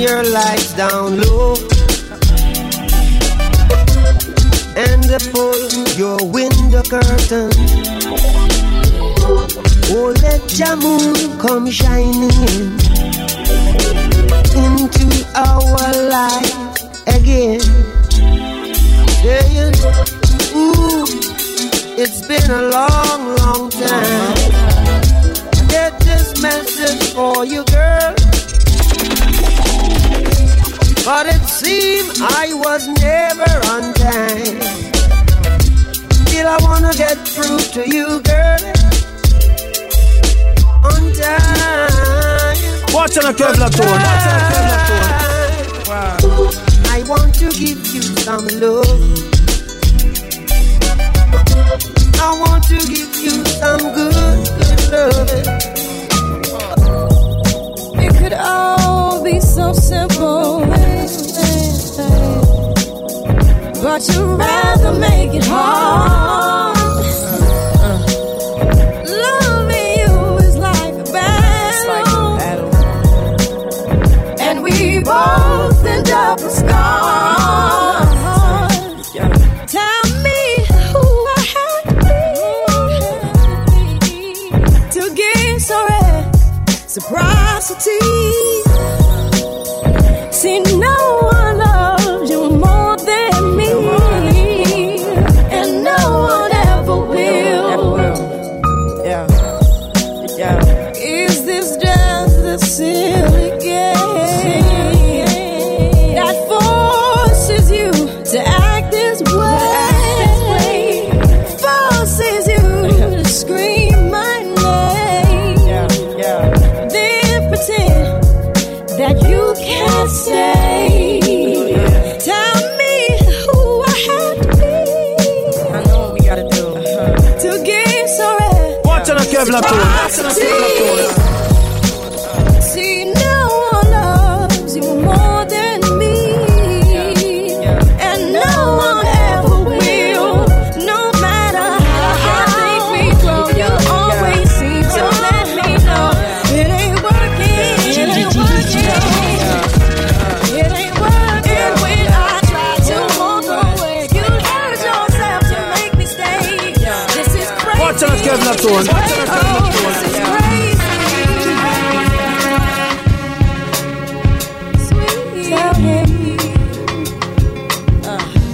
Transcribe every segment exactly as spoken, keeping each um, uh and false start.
your lights down low and pull your window curtain. Oh, let your moon come shining in into our life again. Saying, ooh, it's been a long, long time. I get this message for you, girl, but it seemed I was never on time. Still I wanna get through to you, girl, on time. Watch on a Kevlar tone. Watch on a Kevlar tone. Wow. I want to give you some love. I want to give you some good, good love. It could all be so simple, but you'd rather make it hard. Loving you is like a battle, and we both end up with scars. Tell me who I have to be to give so reciprocity. See, no one loves you more than me, and no one ever will. Yeah, yeah. Is this just a silly game that forces you to act this way? Forces you to scream my name, then pretend that you can't stay. Tell me who I have to be. I know what we gotta do to get so red. Watch on a Kevlar tone. Watch on a Kevlar tone. See, no one loves you more than me, and no one ever will. No matter how deep we go, you always seem to let me know it ain't working. It ain't working. It ain't working when I try to walk away. You hurt yourself to make me stay. This is crazy. Watch on a Kevlar tone. Watch on a Kevlar tone. This is crazy. Sweet. Tell him. Uh.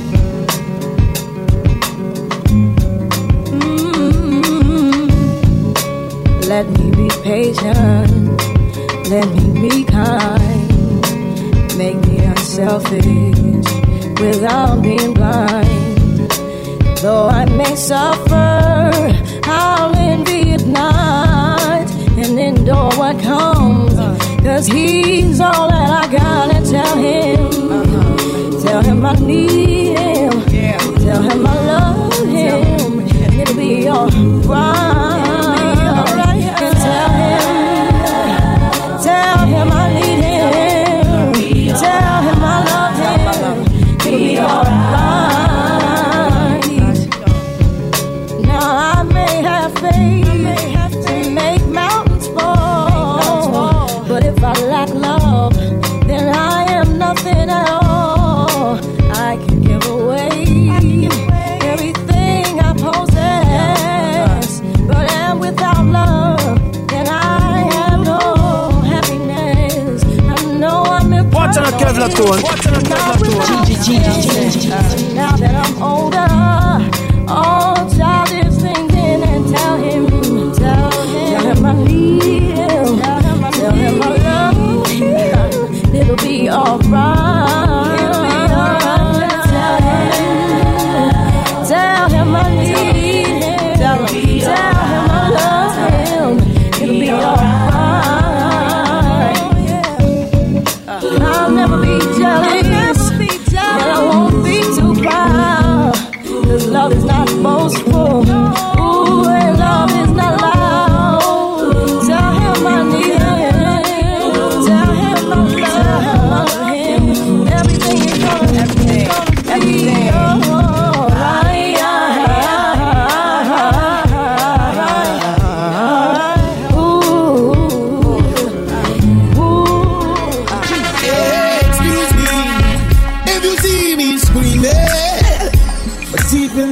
Mm-hmm. Let me be patient. Let me be kind. Make me unselfish without being blind. Though I may suffer, I'll envy at night and endure what comes. Cause he's all that I gotta tell him. Tell him I need him. Tell him I love him. It'll be alright. And tell him, tell him I need him. Tell him I love him. It'll be alright. Now I may have faith to make mountains fall, but if I lack love, then I am nothing at all. I can give away everything I possess, but am without love, then I have no happiness. I know I'm in. Watch on a Kevlar tone. Watch on a Kevlar tone. Now that I'm older, all childish things in and tell him, tell him, tell him I need him, tell him I love him. It'll be alright. Tell him, tell him I need him, tell him, tell him I love him. It'll be alright. I'll never be jealous, and I won't be too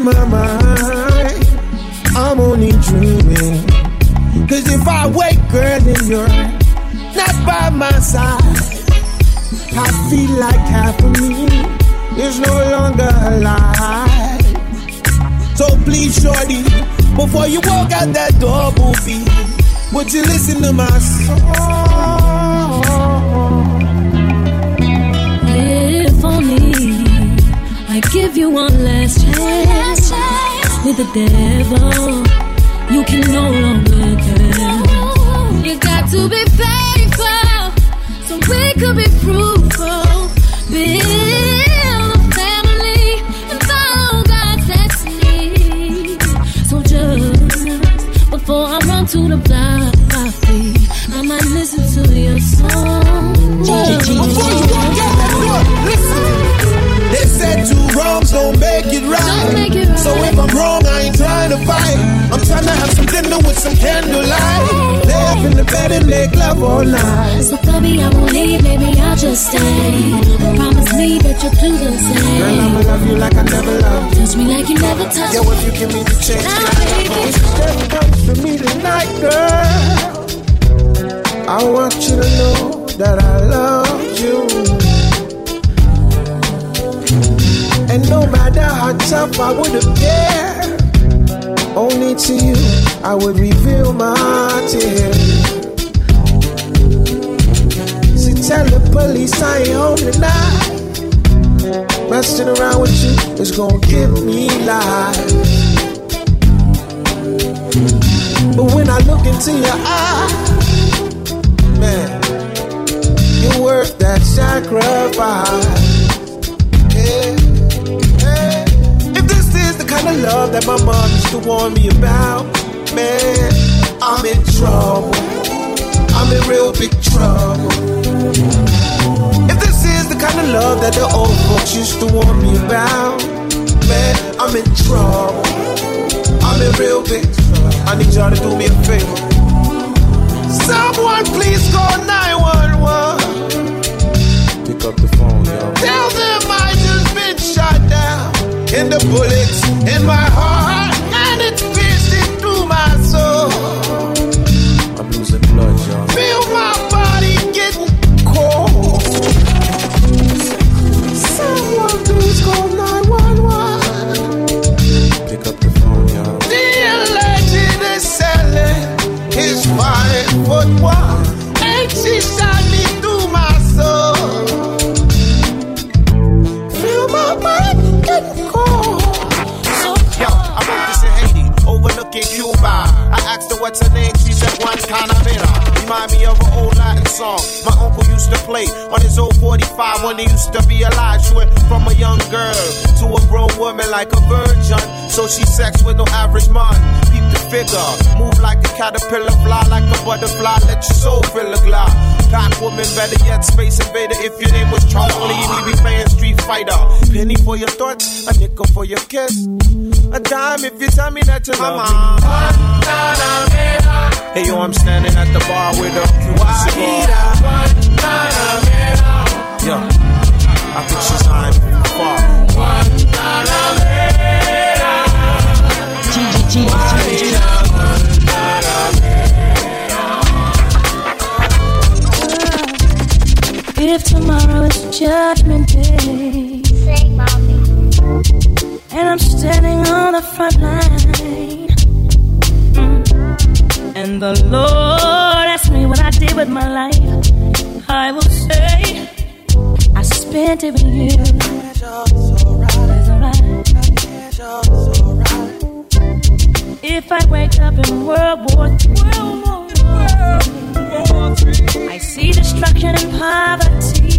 my mind, I'm only dreaming. Cause if I wake, girl, and you're not by my side, I feel like half of me is no longer alive. So please, shorty, before you walk out that door, booby, would you listen to my song? If only I give you one last chance with the devil, you can no longer tell. You got to be faithful, so we could be fruitful. Build a family and follow God's destiny. So just before I run to the block, I might listen to your song. Before you walk out that door, listen. They said two wrongs don't make it right. Make it right. So if I'm wrong, I ain't trying to fight. I'm trying to have some dinner with some candlelight. Lay up in the bed and make love all night. So baby, I won't leave, maybe I'll just stay. Promise me that you'll do the same. Girl, I'ma love you like I never loved. Touch me like you never touched. Yo, if you give me the chance, now, baby, just comes to me tonight, girl. I want you to know that I love you. And no matter how tough I would appear, only to you I would reveal my tears. So tell the police I ain't home tonight. Messing around with you is gonna give me life. But when I look into your eyes, man, you're worth that sacrifice. Yeah. Kind of love that my mom used to warn me about, man, I'm in trouble. I'm in real big trouble. If this is the kind of love that the old folks used to warn me about, man, I'm in trouble. I'm in real big trouble. I need y'all to do me a favor. Someone please call nine one one. Pick up the phone, y'all. Tell them I just been shot down. And the bullets in my heart, and it's piercing through my soul. I'm losing blood, y'all. Feel my body getting cold. Someone please call nine one one. Pick up the phone, y'all. The legend is selling his five foot one, and she shot me through my soul. Feel my body getting cold. Overlooking Cuba, I asked her what's her name, she said Guantanamera. Remind me of an old Latin song my uncle used to play on his old forty-five when he used to be alive. She went from a young girl to a grown woman like a virgin, so she sex with no average man. Peep the figure, move like a caterpillar, fly like a butterfly, let your soul fill the glide. Pack woman, better yet, Space Invader. If your name was Charlie, we be playing Street Fighter. Penny for your thoughts, a nickel for your kiss. A dime if you tell me that you love me. Hey yo, I'm standing at the bar with a Cuban cigar. Yo, I think she's eyeing me far. If tomorrow is Judgment Day, sing, mommy. And I'm standing on the front line, mm. and the Lord asked me what I did with my life, I will say I spent it with you. It's alright. If I wake up in World War Three, I see destruction and poverty,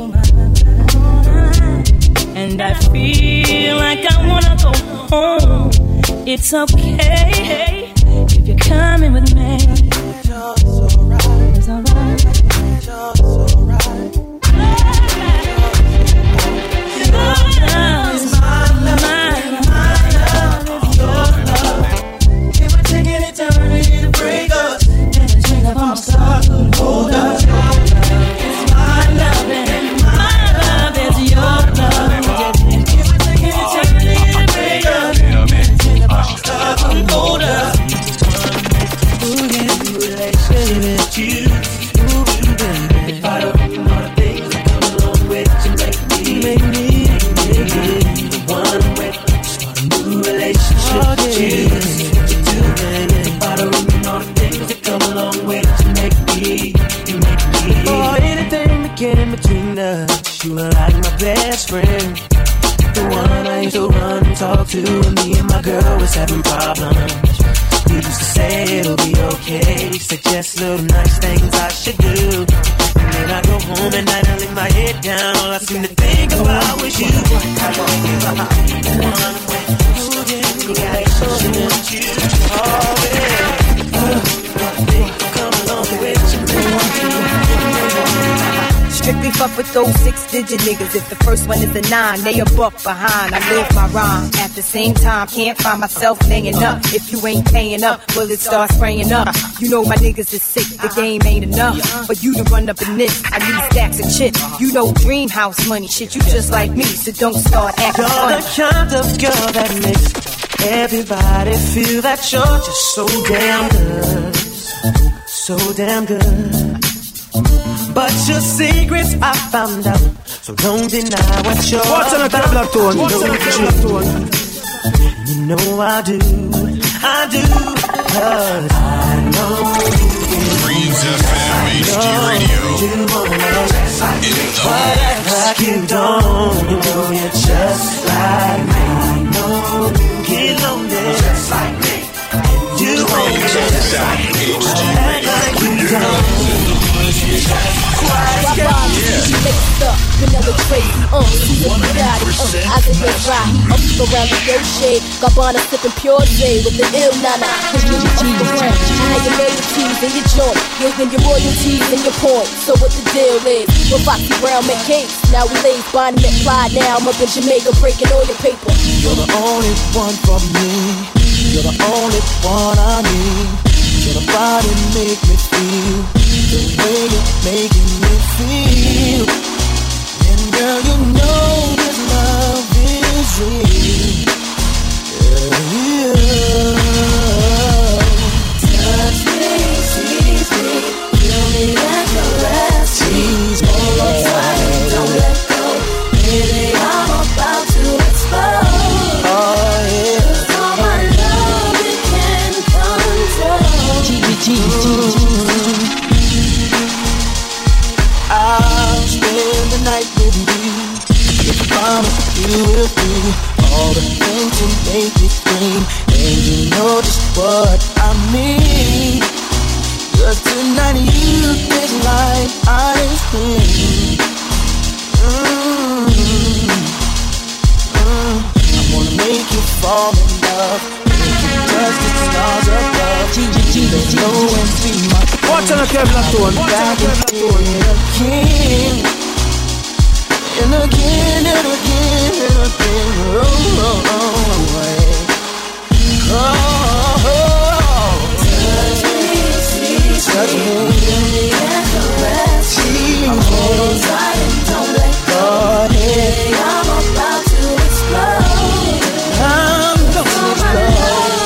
and I feel like I wanna go home. It's okay if you're coming with me. It's alright. It's alright. Your love is my love, my love is your love. It would take an eternity to break us, and the strength of my stars couldn't hold us. It's my love and my love is your love. It would take an eternity to break us. the one I used to run and talk to when me and my girl was having problems. We used to say it'll be okay, suggest little nice things I should do. And then I go home at night and lay my head down. All I seem to think about was you. I won't give up. One way, ooh, yeah, you got it. Want you always. Come along with you. Strictly fuck with those six-digit niggas. If the first one is a nine, they a buck behind. I live my rhyme. At the same time, can't find myself laying up. If you ain't paying up, bullets start spraying up. You know my niggas is sick, the game ain't enough for you to run up in this. I need stacks of chips. You know dream house money. Shit, you just like me, so don't start acting You're funny. the kind of girl that makes everybody feel that you're just so damn good. So damn good. But your secrets I found out, so don't deny what you're What's in a about. Kevlar tone? What's in a Kevlar tone? You know I do, I do, cause I know Dreams F M H D Radio. you wanna in the like you don't, you know you're just like me. I know you get lonely just like me. You Dreams F M H D like you don't. Why Bob is mixed up, vanilla crazy, uh, he's a Bugatti, uh, I get your dry, he up around the yo shade, Gabbana sipping pure J with the ill nana, cause you up around, how you made your teas in your joint, giving your royalties and your points, so what the deal is, with Foxy Brown make cakes, now we lays Bonnie McFly, now I'm up in Jamaica breaking all your paper. You're the only one for me, you're the only one I need. Your body make me feel the way you're making me feel. And girl, you know this love is real. Yeah, yeah. Touch me, tease me, feel me like a last tease me. Hold on tight, don't let go. Baby, I'm about to explode. Oh yeah. I'll spend the night with you. If I promise you will do all the things to make me scream, and you know just what I mean. Cause tonight you taste like ice cream. Mm-hmm. Mm-hmm. I wanna make you fall in love. Touch the stars above. There's no one see my What's in a Kevlar tone? What's in a Kevlar tone? And again, and again, and again, oh, oh, oh, oh, oh. Touch me, touch me, and caress me. Hold tight and don't let go. Hey, I'm about to explode. I'm going to explode.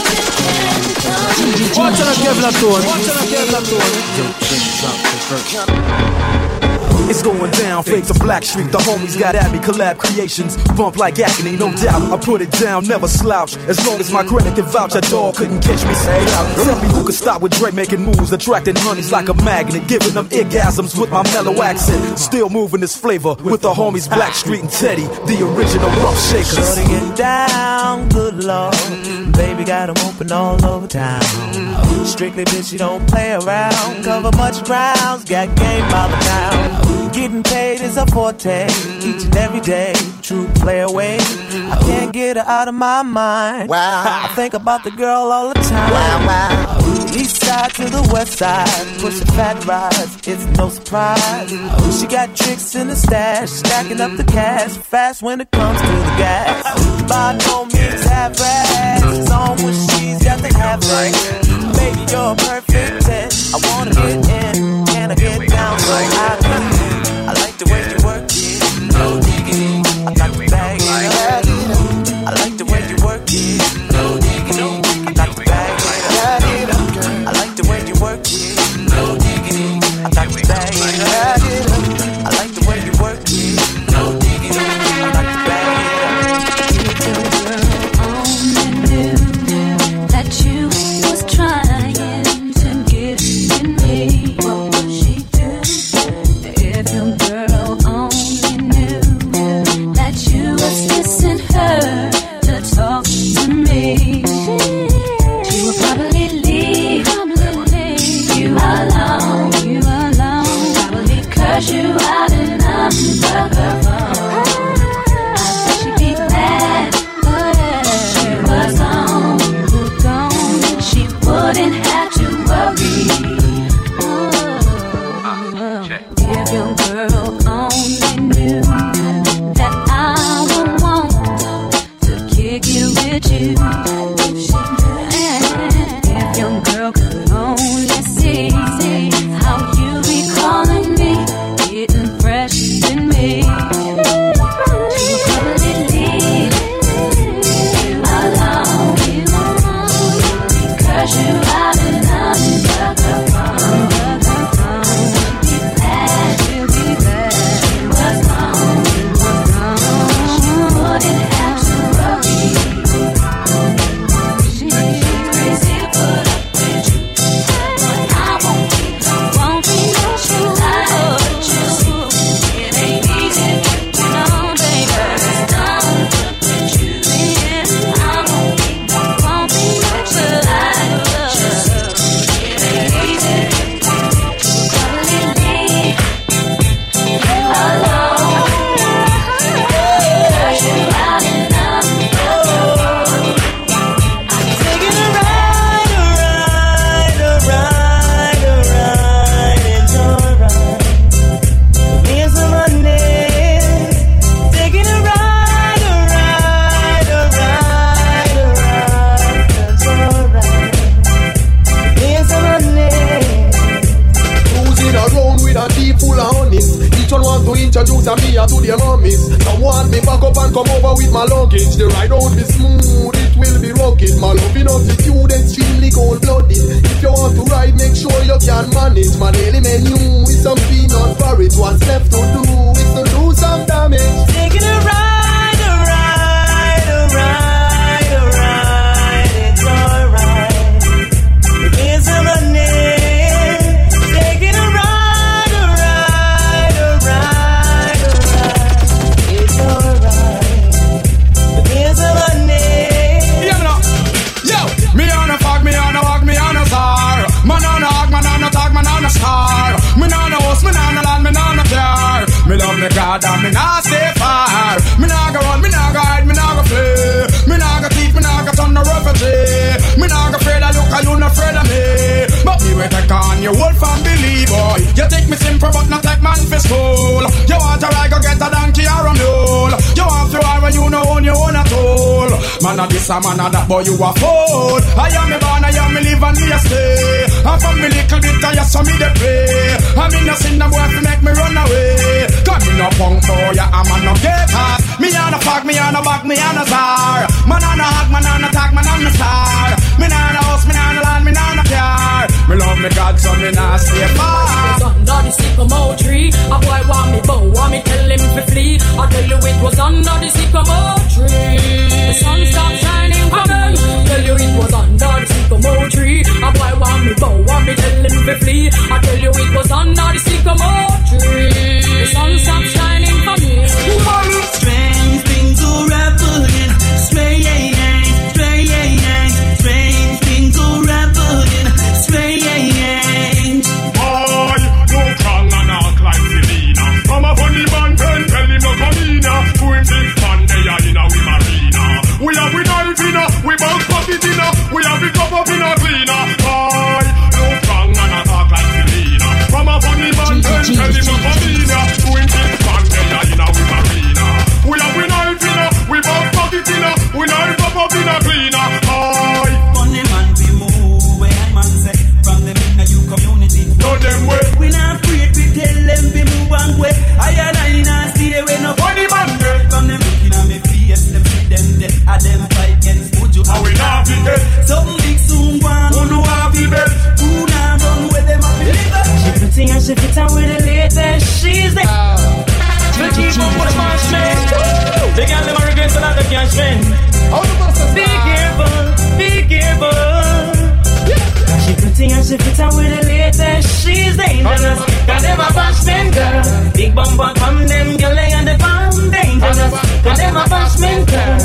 What's in a Kevlar tone? What's in a Kevlar tone? Yo, drink, drop the verse. It's going down, fade to Black Street. The homies got at me, collab creations. Bump like agony, no doubt. I put it down, never slouch. As long as my credit can vouch, a dog couldn't catch me, say out. Tell me who could stop with Dre making moves, attracting honeys like a magnet, giving them orgasms with my mellow accent. Still moving this flavor with the homies Black Street and Teddy, the original rough shakers. Shorty get down, good lord. Baby got them open all over town. Strictly bitch, you don't play around. Cover much grounds, got game by the pound. Getting paid is a forte, each and every day. True play away. I can't get her out of my mind. Wow. I think about the girl all the time. Wow, wow. East side to the west side, pushing fat rides, it's no surprise. She got tricks in the stash, stacking up the cash, fast when it comes to the gas. By no means half ass, it's on when she's got the half right. Baby, you're a perfect ten. I wanna get in, can I get down so I can? I like the way you work it, no diggity. I got the bag it up. I like the way you work it, no diggity. I got the bag it up. I like the way you work it, no diggity. I got the bag it up. I like the way you work it, no diggity. I got the bag it up. Only knew that you was trying to give me what her to talk to me. She would probably leave, probably leave you alone, you alone. Probably curse you out and unplug her phone. I bet she'd be glad that she was gone, you were gone. She wouldn't have to worry. If your girl only knew that I would want to kick it with you. If your girl could only see how you be calling me, getting fresh in me. She would probably leave you alone, you alone. Curse you out and unplug her phone. Introduce me to their mummies. Some want me back up and come over with my luggage. The ride won't be smooth, it will be rugged. My loving attitude extremely cold-blooded. If you want to ride, make sure you can manage. My daily menu is some peanut porridge. What's left to do is to do some damage. Taking a ride, a ride, a ride, a ride. It's alright. Here's some money. Taking a ride. Me nah no house, me nah no land, me nah no car. Me love me God and me nah stay far. Me nah go run, me nah go hide, me nah go play. Me nah go thief, me nah go turn no refugee. Me nah go afraid of look, and you not afraid of me. But me will take on your whole family, boy. You take me simple, but not take man for school. You want to ride, go get a donkey or a mule. You want to ride when you know own your own at all. Man a this, a man a that, boy you a fool. I am me born, I am me live and me a stay. And from me little bit, I just saw me the pray. I mean, no sin, no boy to make me run away. Cause me no punk boy, yeah, I'm a no get hot. Me on a fuck, me on a back, me on a star. Man on a hug, man on a tag, man on a star. Me on a house, me on a land, me on a car. Me love me God, so me not stay far. Under the sycamore tree, a boy want me bow, want me tell him to flee. I tell you it was under the sycamore tree. The sun stopped shining for me. Tell you it was under the sycamore tree. A boy want me bow, want me tell him to flee. I tell you it was under the sycamore tree. The sun stopped shining for me. Strange things will happen. Strange, strange, strange things will happen. Strange. Boy, no call and act like Selena. Come up on the band and tell him no come in. Who him think man they are in a we marina. We have we knife in a, we bounce pocket in a, we have we cup up in a cleaner. Boy, no call and act like Selena. Come up on the band and tell him no come in. Who him think man they are in a we marina. We have we knife in a, we bounce pocket in a, we knife up up in a cleaner. Boy, funny man we move where man say from them in a you community. No them way. We not afraid we tell them we move one way. I and I not see the way nobody man girl. From them looking at me face, them see them dead. I them fight against Buju. How we not be dead. Something big soon one. Who know how be dead. Who not run with them up in liver. She pretty and she fit out with the latest. She's the she keep up with the march man. They got them regrets and they can't spend. Be careful, be careful. She pretty and she fit out with the latest. She's dangerous. Got them a bashman girl. Big bumper from them girl they on the farm dangerous. Got them a bashman girl.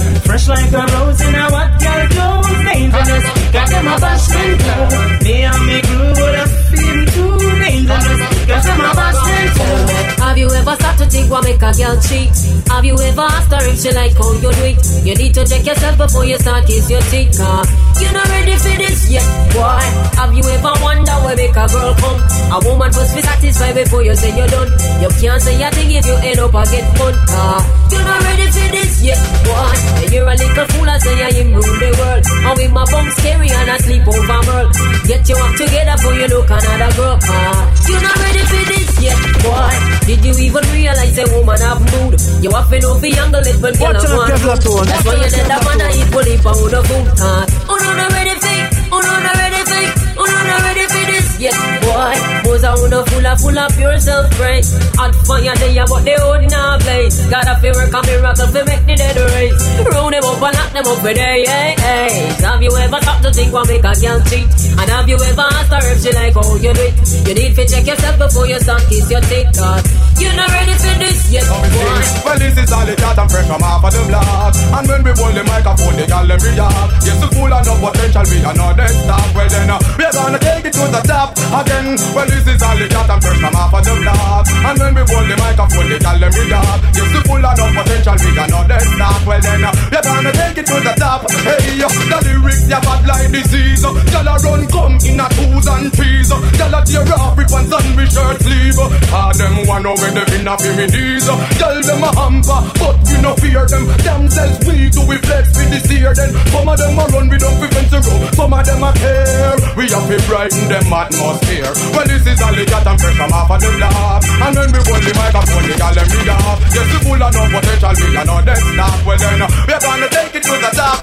like a rose in a what girl clothes. Dangerous, got them a bashment too. Me and me crew would have been too dangerous, got them a bashment too. Have you ever started to think what make a girl cheat? Have you ever asked her if she like how you do it? You need to check yourself before you start kiss your teeth. uh, You're not ready for this yet, boy. Have you ever wondered where make a girl come? A woman must be satisfied before you say you're done. You can't say a thing if you end up a get fun. uh, You're not ready for this yet, boy. And you're a little fool and say you rule the world. And with my bum scary and I sleep over world. Get you up together before you look another girl. uh, You're not ready for this yet, boy. Did you even realize a woman have mood? You have to know the angle it when girl have one. That's why you let that man eat fully pound of food. uh, Oh no, not ready for it. Oh no, not ready for it. Oh no, not ready for this yet, boy. Most a woman full of full of pure self-praise. Hot fire day but they hold not blaze. Gotta feel work a miracle to make the dead raise. Round them up and lock them up with hey, hey, hey. Have you ever thought to think what make a girl cheat? And have you ever asked her if she like how you do it? You need to check yourself before you start kiss your teeth. Cause you're not ready for this yet, boy. Well, this is all the cat and fresh from half of the block. And when we hold the microphone, the gal them react. Yes, the full of no potential, we are not dead stop. Well then, uh, we're gonna take it to the top again. Well, this is all the cat and fresh from half of the block. And when we hold the microphone, the gal them react. Yes, the full of no potential, we are not dead stop. Well then, uh, we're gonna take it to the top. Hey, uh, the lyrics, they're bad like disease. Y'all a run come in a twos and threes. Y'all a tear off ribbons and we shirt sleeve. Ah, them one over them in a knees. Tell them a hamper, but we no fear them. Themselves we do we flex with this year. Then some of them a run with up with fence to go. Some of them a care. We have to brighten them atmosphere. Well, this is all the cat and fresh from half of them laugh. And when we hold the microphone, they call them read off. Yes, we full of no potential, we are not dead stop. Well then, we're gonna take it to the top.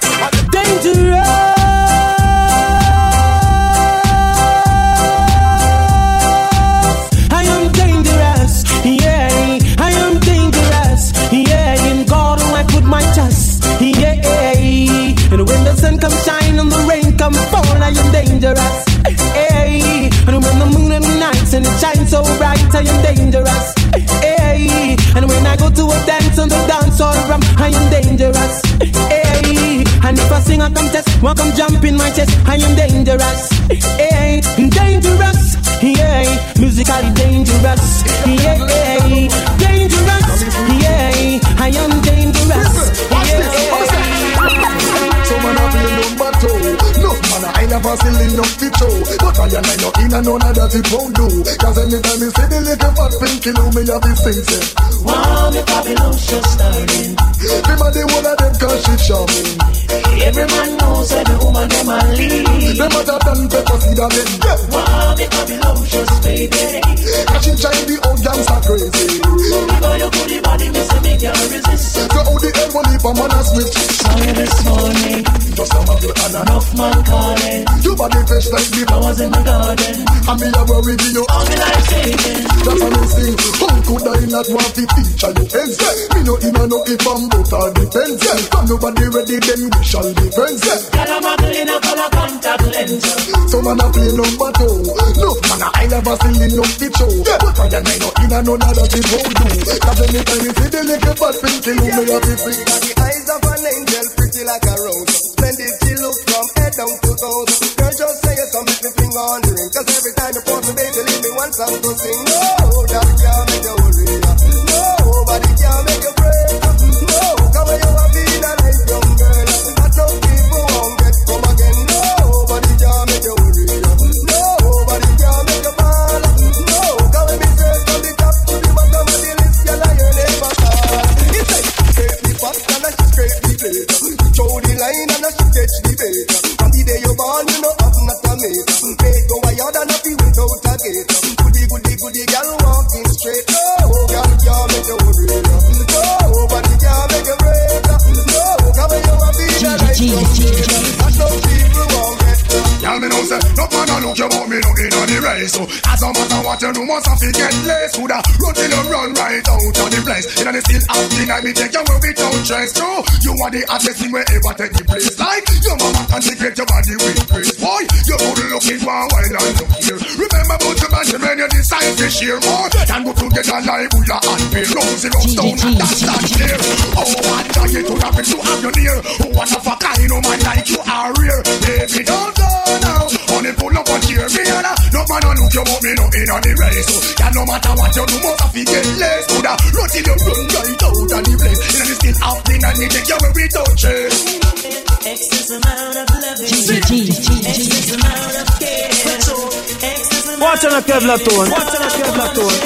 Dangerous. Yeah, I am dangerous. Yeah, in God I put my trust. Yeah, and when the sun comes shine and the rain comes fall, I am dangerous. Hey, and when the moon and the nights and it shines so bright, I am dangerous. Hey, and when I go to a dance on the dance hall, I am dangerous. Hey, and if I sing a contest, walk come jump in my chest, I am dangerous. Hey, dangerous. Yeah, musically dangerous. Yeah, dangerous. Yeah, I am dangerous. Yeah. So man I feel number two. No man I never still enough to show. But I am not in and none of that it won't do. Cause anytime you see the little fat pink kilo, me have this thing say, wow, the Babylon's just starting. Everybody one of them cause she charming. Every man knows that the woman them a lead. Them other than pepper seed of them. Wow, the Babylon's just baby. Cause she try the old gangster crazy. Because your booty body miss a make you resist. So how the hell will leave a man a switch? Sorry this morning. Just a muggle and enough man calling. Your body fresh like the flowers in the garden. And me a worry with you all the life saving. That's how me sing. How could I not want to teach you ends? Me no in and no if I'm both all depends. From nobody ready then we shall be friends. Got a muggle in a color contact lens. So man a play number two. Look man I never seen enough to show. But I am no in and no that it won't do. Cause anytime you see the little bad pink kill me a be free. The eyes of an angel pretty like a rose. Splendid she look from head down to toes. Girl just say it, come make me finger on the ring. Cause every time you put me baby leave me one song to sing. No, that can't make you worry. Nobody can make you break. No, come on you a feel a nice young girl. That some people won't get come again. Nobody can make you worry. Nobody can make you fall. No, come and be straight from the top to the bottom of the list. You're like your neighbor. It's like scrape the pot and I scrape the plate. Show the line and I catch the bait. From the day you're born, you know have not a mate. Make go wild and happy without a gate. Goody, goody, goody, girl walking straight. No, girl can't make you worry. Nobody can make you break. No, come on, you a beat a nice young girl. That's how people won't get. Y'all me know say, no man a look you but me looking on the right. race. So as no matter what you do, must have to get less. Coulda run till you run right out of the place. You know they still out deny me take you where we don't stress. So you are the hottest thing wherever take the place. Like your mama consecrate your body with grace. Boy, you good looking one while I look here. Remember about your man when you decide to share more than go together like Bulla and Bill. Rosy Rose down and that's not clear. Oh, what are you to have to have you near? Oh, what a fuck I know man like you are rare. Baby, don't go now. Only pull up and cheer me and no man don't look you but me no in on the race. So yeah, no matter what you do, must have to get less. Coulda run till you run right out of the place. You know the skin out clean and me take you where we don't chase. Excess amount of loving, excess amount of care. Watch on a Kevlar tone. Watch on a Kevlar tone.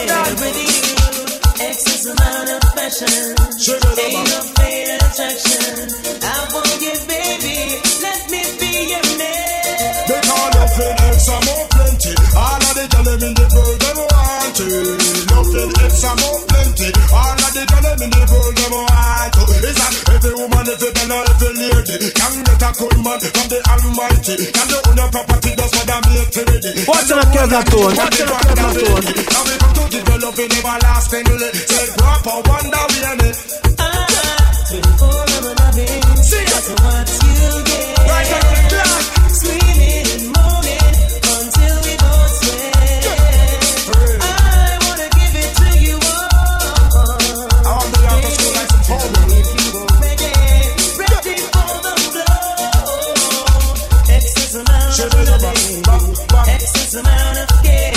Excess amount of passion, ain't no fate attraction. I want you, baby. Let me be your man. They call nothing extra more plenty. All of the girls in the world they want it. Nothing extra more plenty. All of the girls in the world they want it. It's like every woman, every girl, every lady can get a cool man from the Almighty. Can they own your property just for them make it ready. Watch on a Kevlar tone. Watch on a Kevlar tone. Now we come to developing everlastingly. Say proper wonder we in it. twenty-four hour loving. See that's what you get. Right on the clock. Screaming and moaning until we both sweat. I wanna give it to you all. I want to have to school like some power. If you won't make it, ready for the flow. Excess amount of loving, excess amount of care,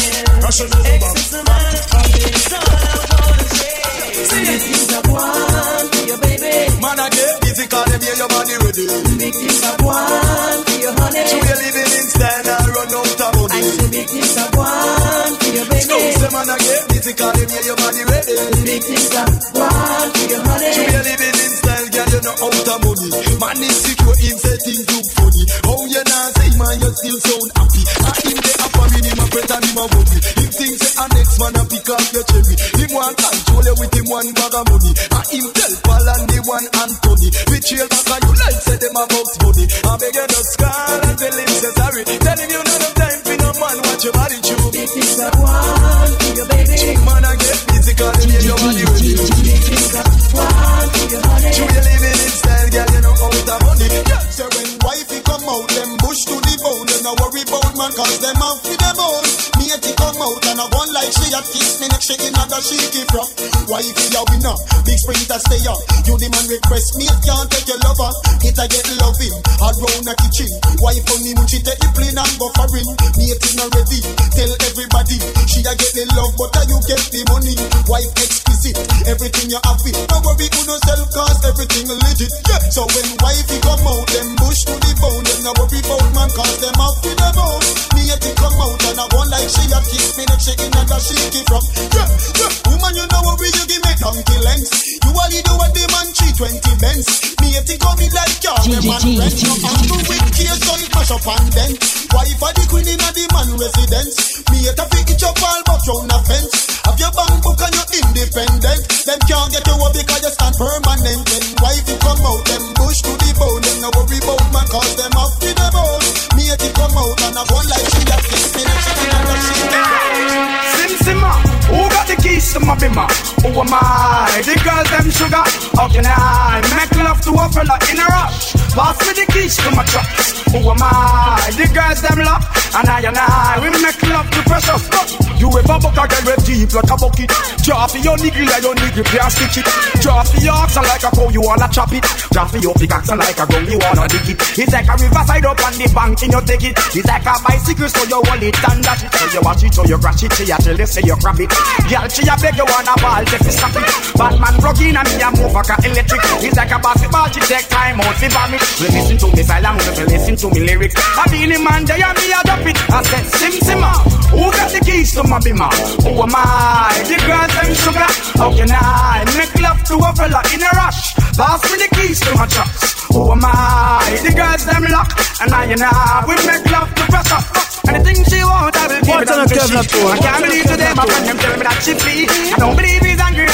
excess amount of loving. It's all I wanna share. See the things I want for your baby. Man, I get physical, they hear your body ready. Big things I want for your honey. So you're living in style and run out of money. I say big things I want for your baby. So man, I get physical, they hear your body ready. Big things I want for your honey. So you're living in style, girl, you're not out of money. Man is secure, him say things look funny. How you not say, man, you still sound happy. And him they up for him, a friend and him a worry. Him thinks say, an next man a pick up your cherry. Him want control you with him one bag of money. And him tell Paul and the one Anthony. Betrayal back and you like say them about money. I beg you just call and tell him say sorry. Tell him you know no time for no man watch your body chew. Big things I want for your baby. Man I get physical and hear your body ready. Big things I want for your honey. You living in style, girl, you know out of money. Yeah, so when wifey come out, them bush to the bone. They no worry about man, cause them out for them own. Me and come out and I want like she a kiss me neck shaking another she give up. Wifey a winner, big sprinter stay up. You the man request me, it can't take your lover. It I get loving, around the kitchen. Wife on me, she take the plane and go for in. Me it not ready, tell everybody. She a get the love, but I you get the money. Wife exquisite, everything you have it. No worry, you no sell cause everything legit. Yeah, so when wifey come out, them bush to the bone. Them no worry about man cause them out for them own. Me it come out and I want like she a kiss me neck shaking and a shaky from. Yeah, yeah, woman you know what you give me donkey lengths. You only do what the man three twenty Benz. Me it come in like y'all, the man rent. I'm the with case so it mash up and then. Wife of the queen in a the man residence. Me it a pick it up all but round a fence. Have your bank book and you're independent. Them can't get you up because you stand permanent. When wife you come out, them bush to the bone. Them no worry about man cause them off to the bone. Me it come out and I want like she a kiss me neck shaking and a shaky. Sim Simma, who got the keys to my bimmer? Who am I? The girls them sugar. How can I make love to a fella in a rush? Pass me the keys to my trucks. Who am I? The girls them love. And I and I, we make love to pressure. You ever buck a girl with deep like a bucket? Drop your niggle like your niggle, can't stitch it. Drop your oxen like a cow, you wanna chop it. Drop your pickaxe like a gun, you wanna dig it. It's like a riverside up on the bank and you take it. It's like a bicycle, so you hold it and dash it. So you watch it, so you crash it, so you tell you say you grab it. Girl, she a beg you wanna ball, take it, stop it. Batman plug in and me a move like a electric. It's like a basketball, she take time out, she vomit. We listen to me silent, we listen to me lyrics. I be in the man, they and me a drop it. I said, Sim Simma, who got the keys to my bimmer? Who am I? The girls them sugar. How can I make love to a fella in a rush? Pass me the keys to my trucks. Who am I? The girls them lock. And I and I, we make love to press up. Anything she want, I will give it until she. I can't believe today my friend them tell me that she flee. I don't believe he's angry and I don't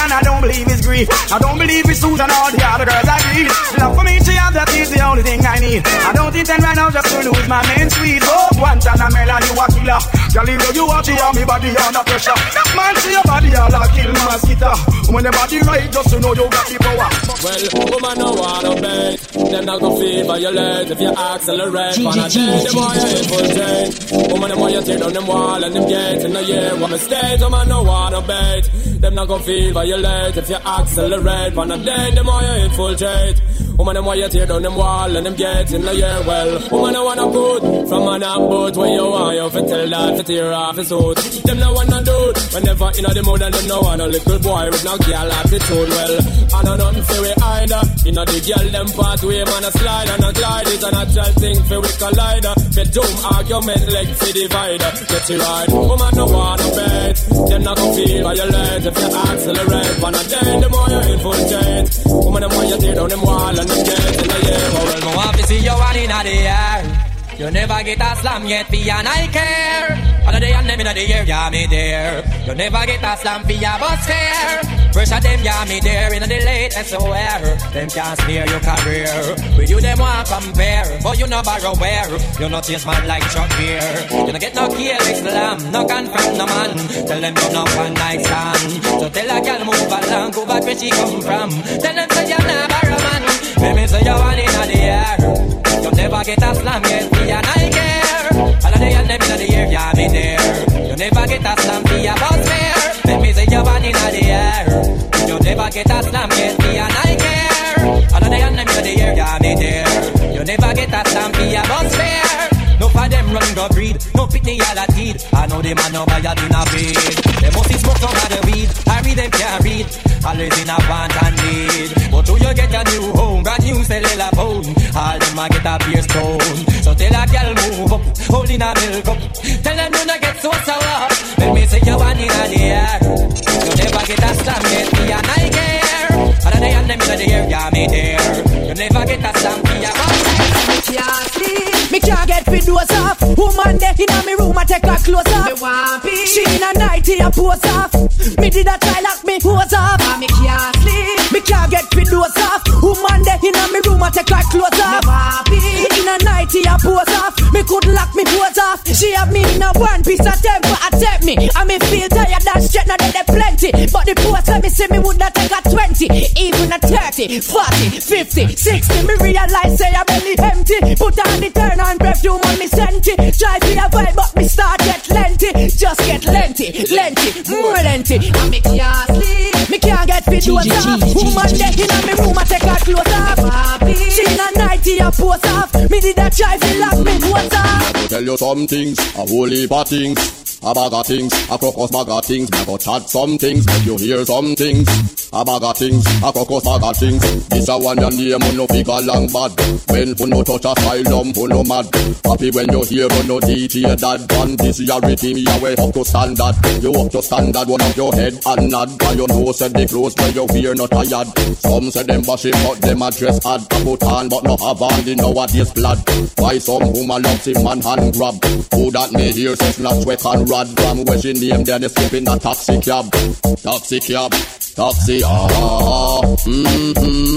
believe it's grief. I don't believe it's Susan or the other girls I greet. Love for me to have, that is the only thing I need. I don't intend right now just to lose my main sweet. Oh, Guantanamera, you a killer. Girl, you know you want to have me body under pressure. Man, see your body all like kill mosquito. When the body right, just to know you got the power. Well, woman no wanna bait. Them not gonna feel violate if you accelerate. G G G Them why you infiltrate. Woman them why you tear down them wall and them gates in the year. What mistake, woman no wanna bait. Them not gonna feel violate if you accelerate. On a day, them why you infiltrate. Woman them why you tear down them wall and them gates in the year. Well, woman no wanna put from an up boat where you want you fit tell that fit tear off his suit. Them no wanna do it whenever in the mood and them no want a little boy with no girl attitude. Well, I know nothing for we either. You know the girl them pathway man a slide and a glide is a natural thing for we collider. Bedroom argument like for divider. Get you right, woman no wanna bet. Them not gonna feel violate if you accelerate. On a day the more you infiltrate. Woman them why you tear down them wall and them gates in the air. Well, no want to see you one in the air. You never get a slam yet for and I care. All the day and them in the air, yeah me there. You never get a slam for your bus fare. Fresh of them, yeah me there. In the late, I swear. Them can't steer your career. With you them want compare. But you no borrow where. You no chase man like Chuck Beer. You no get no kill Islam. No confront no man. Tell them you no one night stand. So tell a girl move along. Go back where she come from. Tell them say you not borrow man. Let me say you want in the air. You never get a slam yet, me and I care. All of the and them in the air, yeah, me there. You never get a slam, me a boss fair. Let me say you're one in the air. You never get a slam yet, me and I care. All of the and them in the air, yeah, me there. You never get a slam, me a boss fair. No for them run go breed, no pitney all a teed. I know them a no buy a dinner bed. They must be smoke some of the weed. I read them can't read. Always in a want and need. But till you get a new home, brand new cellular phone. All them a get a beer stone. So tell a girl move up, holding a milk up. Tell them you no get so sour. Let me say you one in the air. You never get a slam, get me and I care. All of the and them in the air, yeah me there. You never get a slam, me a boss. Me can't sleep, me can't get fit doors off. Woman there in a me room, I take her clothes off. Me want be. She in a nightie, a pose off. Me did a try lock me hose off. Me can't sleep, me can't get fit doors off. Woman there in a me room, I take her clothes off. Me want be. In a nightie, a pose off. Me could lock me hose off. She have me in a one piece of temper, attempt me. And me feel tired that straight, now that they plenty. But the pose let me see me would not take a twenty, even a thirty, forty, fifty, sixty. Me realize say I belly empty. Put on the turn on perfume on me senti. Try to avoid but me start get lengthy. Just get lengthy, lengthy, more lengthy. And me can't sleep, me can't get fit to a off. Woman dead in me room, I take her clothes off. She in a nightie, a pose off. Me did a try to lock me hose off. I go tell you some things, a whole heap of things. A bag of things, a crocus bag of things. Me go chat some things, make you hear some things. A bag of things, a crocus bag of things. This a one your name on no figure long bad. When you no touch a asylum, you no mad. Happy when you hear on no D J that gun. This your rhythm, you way up to standard. You up to standard, one of your head and nod. Cause you know said the clothes where you wear not tired. Some say them bash it, but them a dress hard. Put on, but no have on the nowadays blood. Why some woman loves him and hand grab. Who that me hear says not sweat and rad. From where she name, then they slip in a taxi cab. Taxi cab, taxi, ah, mm-hmm,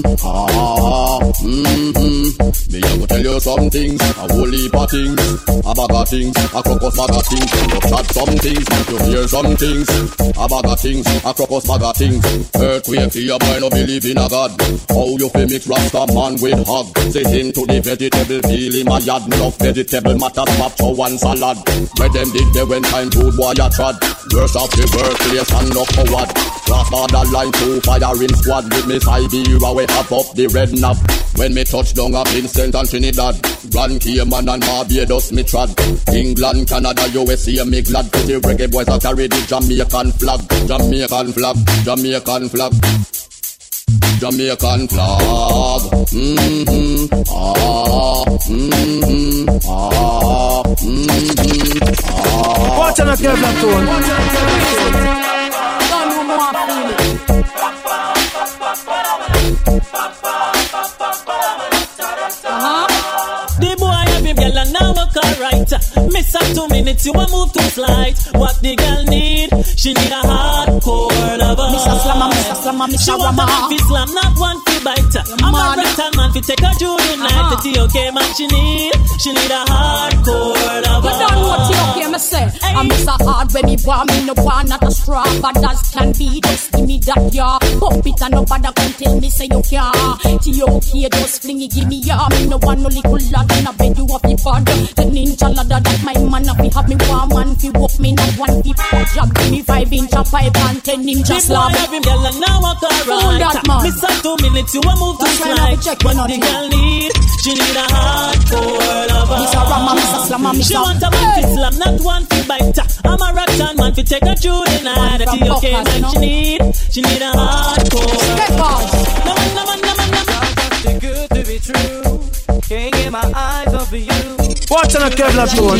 ah, mm-hmm. Me I go tell you some things, a whole heap of things. A bag of things, a crocus bag of things. You chat some things, make you hear some things. A bag of things, a crocus bag of things. Earthquake for your boy no believe in a God. How you fi mix Rasta man with hog? Say him to the vegetable, feel him a yard. Enough vegetable matter, swap to one salad. Where them did they when time food boy a trad. Worst of the workplace and look forward. Cross borderline to firing squad. With me Siberia we have up the red knob. When me touch down up in Saint and Trinidad, Grand Cayman and Barbados me trad. England, Canada, U S A me glad. To the reggae boys a carry the Jamaican flag. Jamaican flag, Jamaican flag, Jamaican flag. Mm-hmm. Ah, mm-hmm. Ah, mm-hmm. Ah. Watch on a Kevlar tone. Don't no more feeling. Uh-huh. The boy have him girl and now work alright. Me Miss her two minutes, you a move too slight. What the girl need? She need a hardcore lover. Miss a slammer, Miss a slammer, Miss She a want a rammer. man fi slam, not one fi bite. I'm a rental man fi take her through the night. The T O K man she need, she need a hardcore lover. You don't know what T O K me say. I miss a hard when me want me no want not a straw, but as can be. Just give me that yeah. Pump it and nobody can tell me say you can't. T O K just fling it, give me yeah. Me no want no little lad in a bed you up the bad. The ninja ladder that my man a fi have me one man fi walk me not one fi four job. Give me five inch a pipe and ten ninja slam. Have him girl and now walk alright. Fool that man. Miss her two minutes, you a move too slight. What the girl need? She need a hardcore lover. Miss a rammer, Miss a slammer, Miss a. She want a man fi slam, not one fi bite. I'm a rattan man fi take her through the night. The T O K man she need, she need a hardcore. Step on. No man, no man, no man, no man. Too good to be true. Can't get my eyes off of you. Watch on a Kevlar Stone.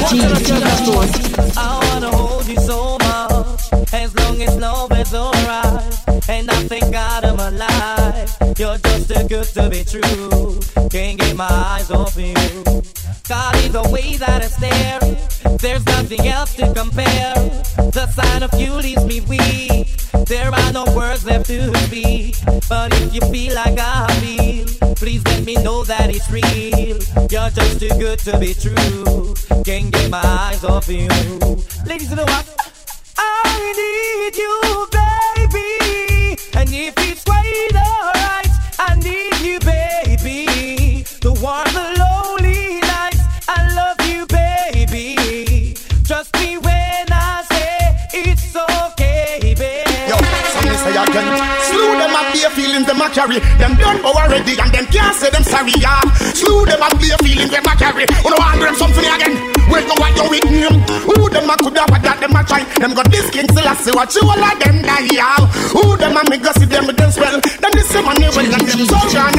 I wanna hold you so much, as long as love is alright. And I thank God I'm alive. You're just too good to be true. Can't get my eyes off of you. God is the way that I stare. There's nothing else to compare. The sight of you leaves me weak. There are no words left to speak. But if you feel like I feel, please let me know that it's real. You're just too good to be true. Can't get my eyes off you. Ladies, you know what? I need you, baby. And if it's quite alright, I need you, baby. To warm the lonely nights. I love you, baby. Trust me when I say it's okay, baby. Yo, somebody say again. Slew them up their feelings, them a carry. Them done already and them can't say them sorry, yeah. Slew them up their feelings, them a carry. Who no want them something again? Wait, no what you with him. Who them a coulda what that them a try. Them got this king still a say what you all of them die, yeah. Who them a make us see them with them swell. Them this same money when them so jana.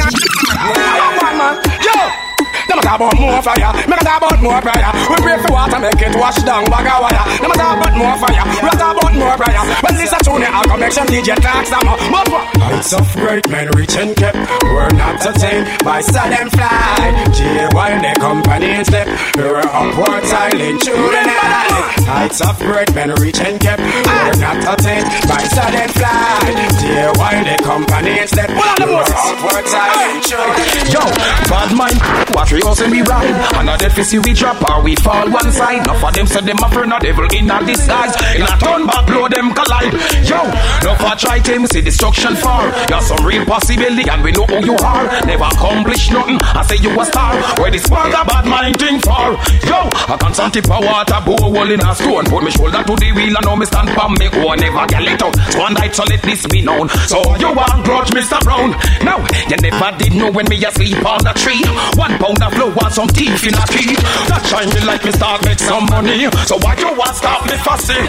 Yo! Them a talk about more fire, me a talk about more prayer. We pray for water, make it wash down bag of wire. Them a talk about more fire, we a talk about more prayer. When this a tune, I'll come make some D J talks some more. Heights of great men reach and kept, we're not attained by sudden flight. G while the company step, we're upward silent through the night. Heights of great men reach and kept, we're not attained by sudden flight. G while the company step, we're upward silent through the night. Yo, bad mind, watch we also be ride. And a death we see we drop or we fall one side. Enough of them said them a friend, a devil in a disguise. In a turn back, blow them collide. Yo, no for try to see destruction far. You're some real possibility and we know who you are. Never accomplish nothing, I say you a star. Where this spark a bad mind thing for? Yo, I can't stand tip of water, bow hole in a stone. Put me shoulder to the wheel and now me stand for me. Oh, never get let out. One night so let this be known. So you want grudge, Mister Brown? Now, you never did know when me asleep on the tree. One pound of flour and some teeth in a key. That shine me like me start make some money. So why you want stop me fussy?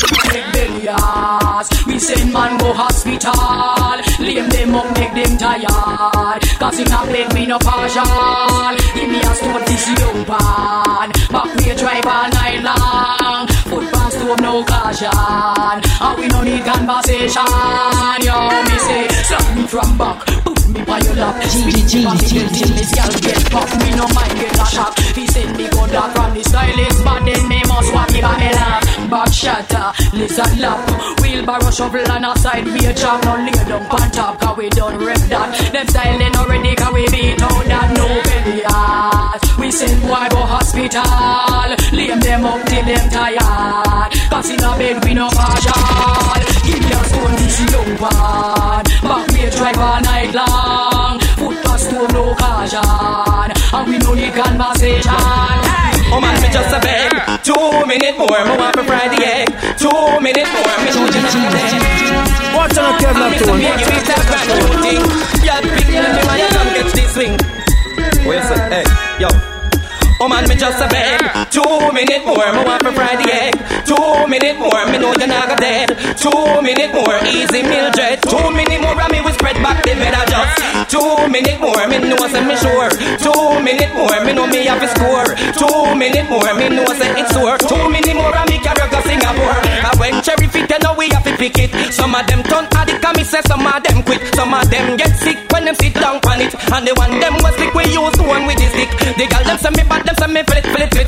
We send man go hospital. Lame them up, make them tired. Cause in a bed me no partial. Give me a stone this young pan. Back we drive all night long. Foot pants to no caution. And we no need conversation. Yo, me say, slap me from back. Put me by your lap. Speak me back till this girl get pop. Me no mind get a shock. He send me go dark from the stylist. But then me must walk me back me lap. Back shatter, lizard lap. Wheelbarrow shovel and a side we a chop. No lay down pan top. Cause we done rep that. Them style they no ready. Cause we beat out that no belly ass. We send boy go hospital. Lame them up till them tired. Cause in a bed we no partial. Give me a stone this young one. Back we drive all night long. Foot past to no caution. And we know the conversation. Hey. Oh man, me just a beg. Two minutes more, me want to fry the egg. Two minutes more, me know you not dead. Watch on a Kevlar Stone. You need that brand new thing. You're big, me want you come get this swing. What you say? Hey, yo. Oh man, me just a beg. Two minutes more, me want to fry the egg. Two minutes more, me know you're not dead. Two minutes more, easy Mildred. Two minutes more, and me will spread back the bed just. Two minutes more, me know say me sure. Two minutes more, me know me have a score. Two minutes more, me know say it's sore. Two minutes more, and me carry go Singapore. And when cherry fit, you know we have to pick it. Some of them turn addict, and me say some of them quit. Some of them get sick when them sit down on it. And the one them was slick, we use the one with the stick. The girl them say me bad, them say me flip, flip, flip.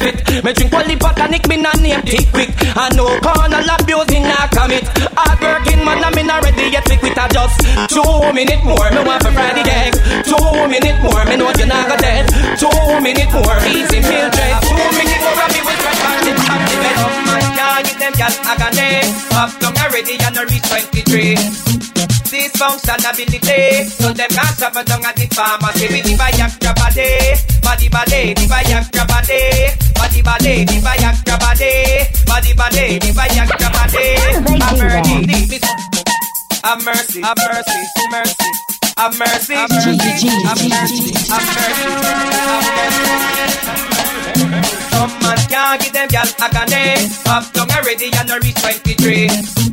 fit. Me drink only botanic, me not name tick quick. I know corner abuse, me not commit. Hard working man, I'm not ready yet to quit. I just two minutes more, me want for Friday gang. Two minutes more, me know you're not gonna dead. Two minutes more, easy feel dread. Two minutes more, I be with fresh party, party bed. Oh my God, get them gal agony. Up down already and I reach twenty-three. Dysfunctionability, so them can't stop me down at the pharmacy. With the Viagra body, body body, the Viagra body, body body, the Viagra body, body body, the Viagra body. I'm mercy, I'm mercy, I'm mercy, mercy. Have mercy, have mercy, have mercy, have mercy, have mercy. Some man can't give them gal agony. Up down already and I reach twenty-three.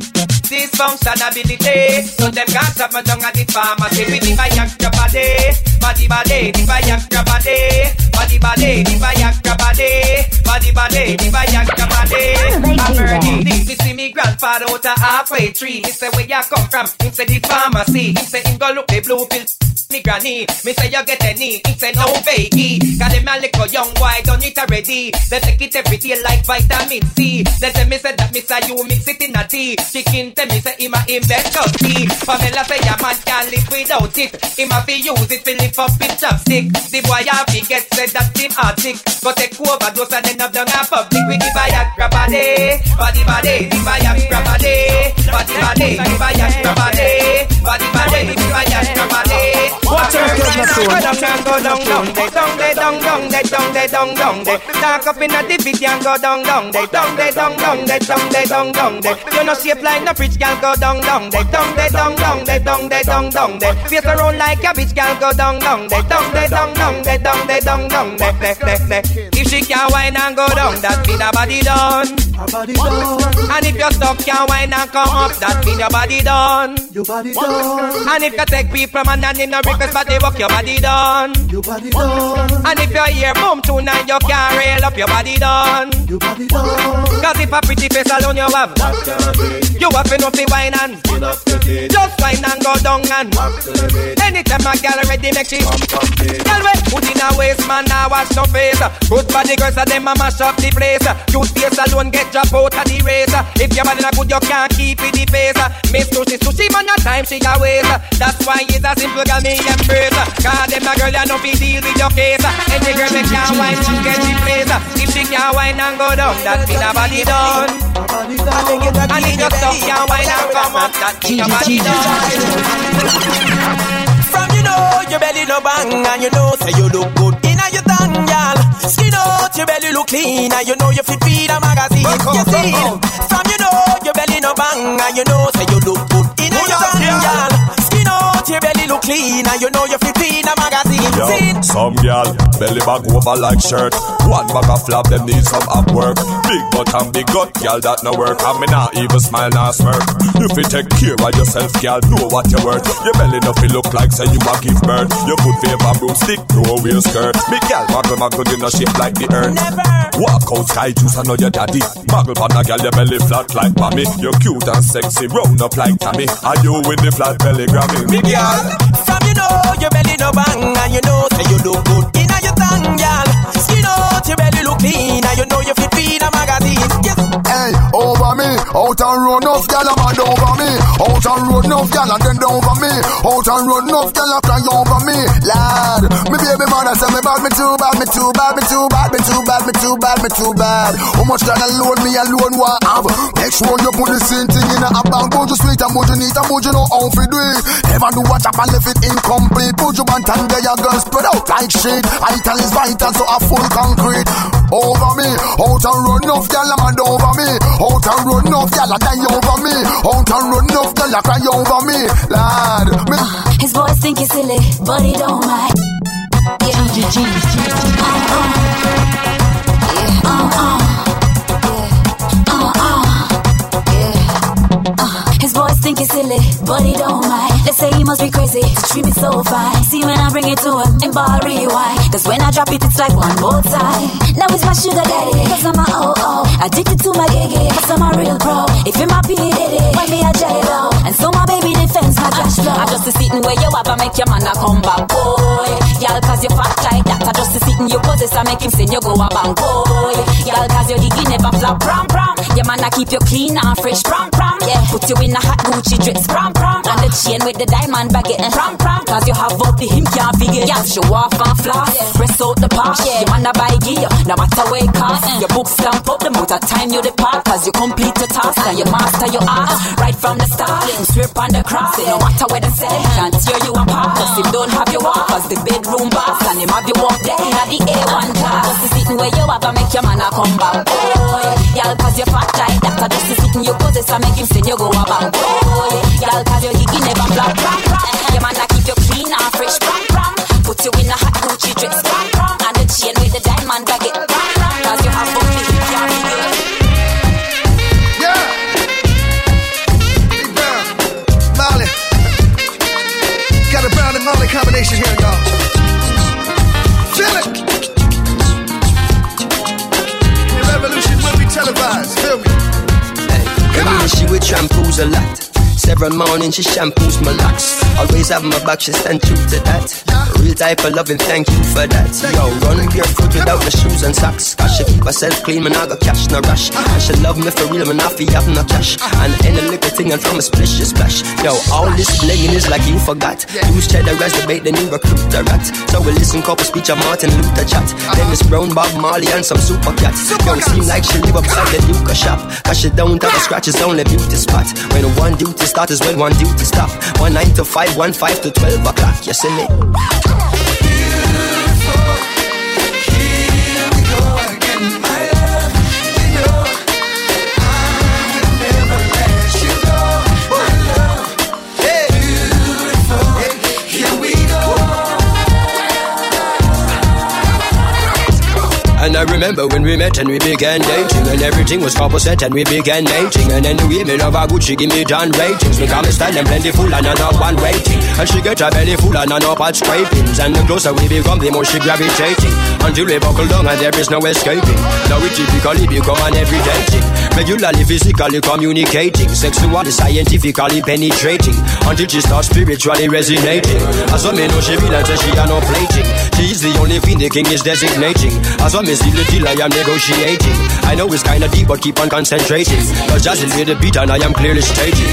Dysfunctionability, so them can't stop me down at the pharmacy. With the Viagra body, body body, the Viagra body, body body, the Viagra body, body body, the Viagra body. Have mercy. This is me grandfather out a halfway tree. He say where you come from? He say the pharmacy. He say him go look the blue pill. Me granny, me say you get any, it's a no vacay. Got them a little young boy, done it already. They take it every day like vitamin C. They say me say that me say you mix it in a tea. Chicken tell me say him a invest out tea. Pamela say your man can't live without it. Him a fi use it fi lift up his chopstick. The boy a fi get said that him arctic. Go take overdose and end up down a public with the Viagra body, body body, the Viagra body, body body, the Viagra body, body body, the Viagra body. Watch out, go down, go down, down, they down, they down, down, they down, they down, down, they dark up in a divot and go down, down, they down, they down, down, they down, they down, down, they you know shape like no fridge can go down, down, they down, they down, down, they down, they down, down, they face around like a bitch can go down, down, they down, they down, down, they down, they down, down, they they they they if she can whine and go down, that mean her body done, her body done, and if your stuff can whine and come up, that mean your body done, your body done, and if you take people from and in a request but they walk your body done, your body done, and if your ear boom tune and you can't rail up your body done, your body done, cause if a pretty face alone you have, you have enough to wine and just wine and go down and anytime a girl ready make she girl we put in a waist man now wash no face, good body girls and them a mash up the place, you face alone get drop out of the race, if your body not good you can't keep it the face, miss sushi sushi man your time she a waste, that's why it's a simple girl me embrace, cause them a girl you know fi deal with your case, any girl that can't wine she get the place, if she can't wine and go down that mean her body done, and if your stuff can't wine and come up that mean your body done. From you know your belly no bang and you know say you look good inna your tongue, girl. Skin out your belly look clean and you know you fit feed a magazine. You see, from you know your belly no bang and you know say you look good inna your tongue, girl. Skin out your belly look clean and you know you fit feed a magazine. Yo, some girl belly back over like shirt. One bag of flap them need some up work. Big butt and big gut, girl that no work. And me not even smile nor smirk. If you take care of yourself, girl, know what you worth. Your belly no feel look like say you a give birth. Your good favor broomstick, no wheel skirt. Me girl muggle muggle in a shape like the earth. Never. Walk out sky juice and know your daddy. Muggle pan a girl your belly flat like mommy. You're cute and sexy, round up like Tammy. And you with the flat belly Grammy. Me girl, from you know your belly no bang and you know say you look good inna your tongue, girl. Skin out your belly look clean and you know you fit feed a magazine. Yes. Hey, over me, out and run off, girl, I'm mad over me. Out and run off, girl, and then over me. Out and run off, girl, and cry over me. Lad, me baby mother say me bad, me too bad, me too bad, me too bad, me too bad, me too bad, me too bad. How much girl alone me alone want have? Make sure you put the same thing in a bank. Put you sweet and put you neat and put you know how to do it. Never do what up and left it incomplete. Put you band and there your girl spread out like shit. Vital is vital, so a full concrete. Over me, out and run off, girl, I'm mad over me. Out and run off, girl, and die over me. Out and run off, girl, and cry over me. Lad, me. His boys think he's silly, but he don't mind. Yeah, G G G. Uh uh. Yeah, uh uh. Yeah, uh uh. Yeah, uh. His boys think he's silly, but he don't mind. They say he must be crazy to treat me so fine. See when I bring it to him in bar rewind. Cause when I drop it, it's like one more time. Now it's my sugar daddy, cause I'm a oh oh. Addicted to my giggy, cause I'm a real pro. If you're my P Diddy, why me a J-Lo? And so my baby defense, my cash flow. I just a sitting where you have, I make your man a come back, boy. Y'all cause you fat like that. I just a sitting sitting you possess and make him send you go a bang boy. Y'all cause your diggy never flop prom prom. Your man I keep you clean and fresh prom prom. Yeah, put you in a hot Gucci dress prom prom. And the chain with the diamond baguette prom prom. Cause you have up the him can't figure. Yeah, show off and floss, press out the pass. Yeah, your man I buy gear, no matter where it costs. Your book stamp up the amount of time you depart. Cause you complete the task and you master your art. Right from the start, swear on the cross. No matter where they say, can't tear you apart. Cause him don't have your walk. Cause the bedroom boss and him have you walk there in the A one class. Just the sitting where you have to make your man a come back. Boy, y'all cause you fat like that. Cause just the sitting you possess and make him send you go a bang. Boy, y'all cause your diggy never flop. Your man a keep you clean and fresh. Pram, pram. Put you in a hot Gucci dress. Pram, pram. And the chain with the diamond baguette. Pram, pram. Cause you have both the hip can't figure. Yeah. Big Brown, Molly. Got a Brown and Molly combination here, y'all. Feel it. The revolution will be televised. Feel me. Hey, come on. She would shampoos a lot. Several mornings she shampoos my locks. Always have my back, she stand true to that. Real type of loving, thank you for that. Yo, run barefoot without the shoes and socks. Cause she keep herself clean, man, I got cash, no rush. And she love me for real, man, I feel have no cash. And any little thing and from a splish, she splash. Yo, all this blinging is like you forgot. Use cheddar as the bait, then you recruit the rat. So we listen couple speech of Martin Luther chat. Dennis Brown, Bob Marley and some super cats. Yo, seem like she live upside the Duke shop. Cause she don't have a scratch, it's only beauty spot. When one duty start is when one duty stop. One nine to five, one five to twelve o'clock. You see me? And I remember when we met and we began dating, and everything was couple set and we began mating. And then the women of our Gucci give me done ratings. We come and stand and plentiful and I know one waiting. And she get her belly full and I know part scrapings. And the closer we become, the more she gravitating. Until we buckle down and there is no escaping. Now we typically become an everyday thing. Regularly physically communicating. Sexually, scientifically penetrating. Until she starts spiritually resonating. As one may know she realizes that she are no plating. She is the only thing the king is designating. As one see the deal I am negotiating. I know it's kinda deep but keep on concentrating. Cause just a little beat and I am clearly stating.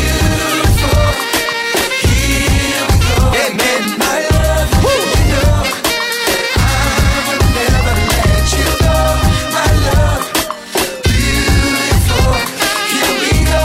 Amen, my love. You know, I would never let you go, my love. Beautiful, here we go.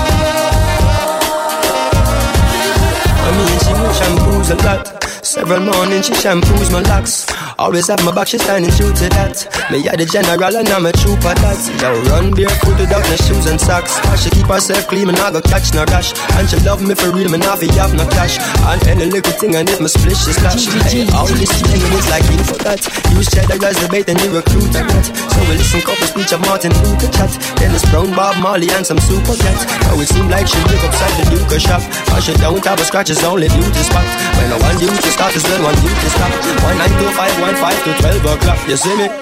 I mean she shampoos a lot. Several mornings she shampoos my locks. Always have my back, she standing true to that. Me are the general and I'm a trooper that. Yo, run barefoot without no shoes and socks. She keep herself clean, man, I go catch no rush. And she love me for real, man, I fi have no cash. And any little thing and if my split she splash. Hey, all this thing is like you forgot. Use cheddar as the bait and you recruit a rat. So we listen couple speech of Martin Luther chat. Dennis Brown, Bob Marley and some super cats. Now it seem like she live upside the Duke shop. Cause she don't have a scratch, it's only beauty spot. When no one duty start is when one duty stop. One nine to five, one five to twelve o'clock, you see me?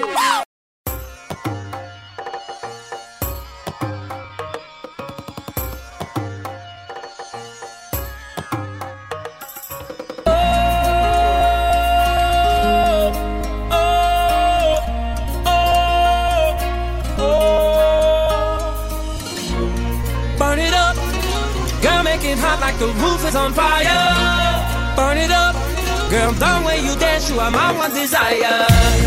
Burn it up, girl, make it hot like the roof is on fire. Burn it up, girl, the way you dance, you are my one desire.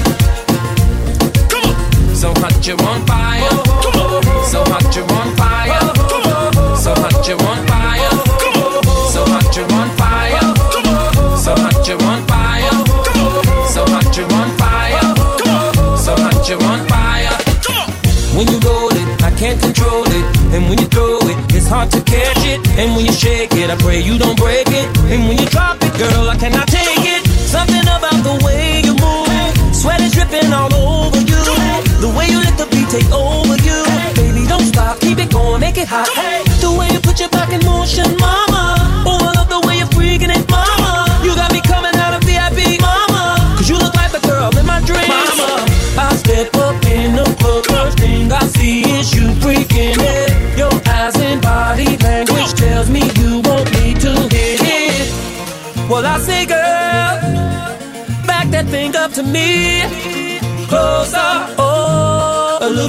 Come on. So hot you're on fire. Come on. So hot you're on fire. Come on. So hot you're on fire. Come on. So hot you're on fire. Come on. So hot you're on fire. Come on. So hot you're on fire. Come on. So hot you're on fire. Come on. When you roll it, I can't control it. And when you throw it, it's hard to catch it. And when you shake it, I pray you don't break it. And when you drop it, girl, I cannot take it. Something about the way you move, sweat is dripping all over you. The way you let the beat take over you. Baby, don't stop, keep it going, make it hot. The way you put your back in motion, mama. Oh, I love the way you're freaking it, mama. You got me coming out of V I P, mama. Cause you look like the girl in my dreams, mama. I step up in the club, first thing I see is you freaking it. Your eyes and body language tells me you want me to hit it. Well, I say, girl, back that thing up to me.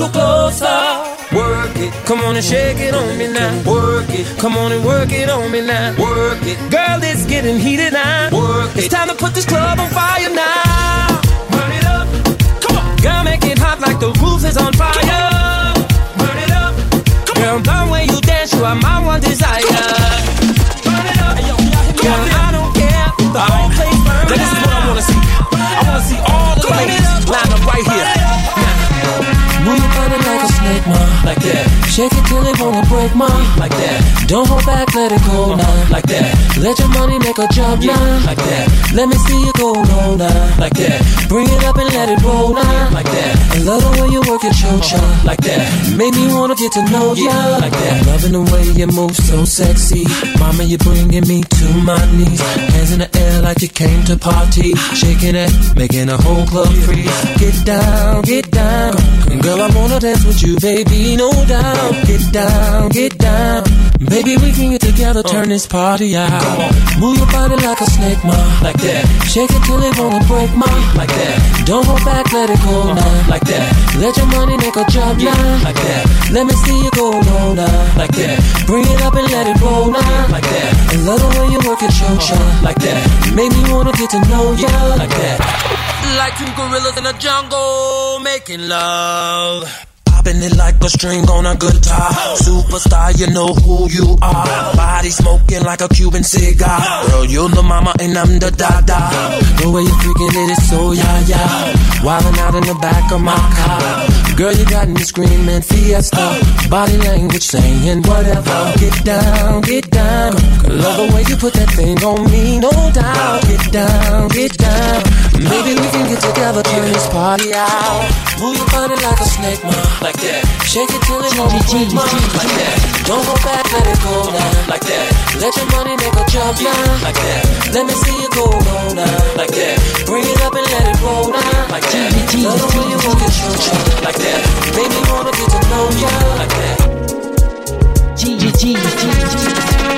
little closer. Work it, come on and shake it on me now. Work it, come on and work it on me now. Work it, girl, it's getting heated now. Work it, it's time to put this club on fire now. Burn it up, come on, girl, make it hot like the roof is on fire. Burn it up, come girl, on, the way you dance, you are my one desire. Burn it up, girl, I don't care if the whole place burns. Now this is what I wanna see. I wanna see all the ladies line up right here. Move your body like a snake, ma, like that. Shake it till it wanna break, ma, like that. Don't hold back, let it go now, like that. Let your money make a jump now, like that. Let me see you go low now, like that. Bring it up and let it roll now, like that. I love the way you work it, show ya, like that. Make me wanna get to know ya, like that. Loving the way you move so sexy. Mama, you're bringing me to my knees. Hands in the air like you came to party. Shaking it, making a whole club freeze. Get down, get down. Girl, I wanna dance with you, baby, no doubt. Get down, get down. Baby, we can get together, turn this party out. Move your body like a snake, ma, like that. Shake it till it wanna break, ma, like that. Don't hold back, let it go now, like that. Let your money make a jump now, like that. Let me see you go low now, like that. Bring it up and let it roll now, like that. I love the way you work it, show ya, like that. Make me wanna get to know ya, like that. Like two gorillas in the jungle, making love. Popping it like a string on a guitar. Superstar, you know who you are. Body smoking like a Cuban cigar. Girl, you're the mama and I'm the dada. The way you freaking it is so yeah-yeah. Wildin' out in the back of my car. Girl, you got me screaming fiesta. Body language saying whatever. Get down, get down. Love the way you put that thing on me, no doubt. Get down, get down. Maybe we can get together, turn this party out. Move your body like a snake, ma, like that. Shake it till it won't break, ma, like that. Don't go back, let it go now, like that. Let your money make a jump now, like that. Let me see you go low now, like that. Bring it up and let it roll now, like that. Love the way you walk it, show ya, like that. Make me wanna get to know ya, like that. G G G G G.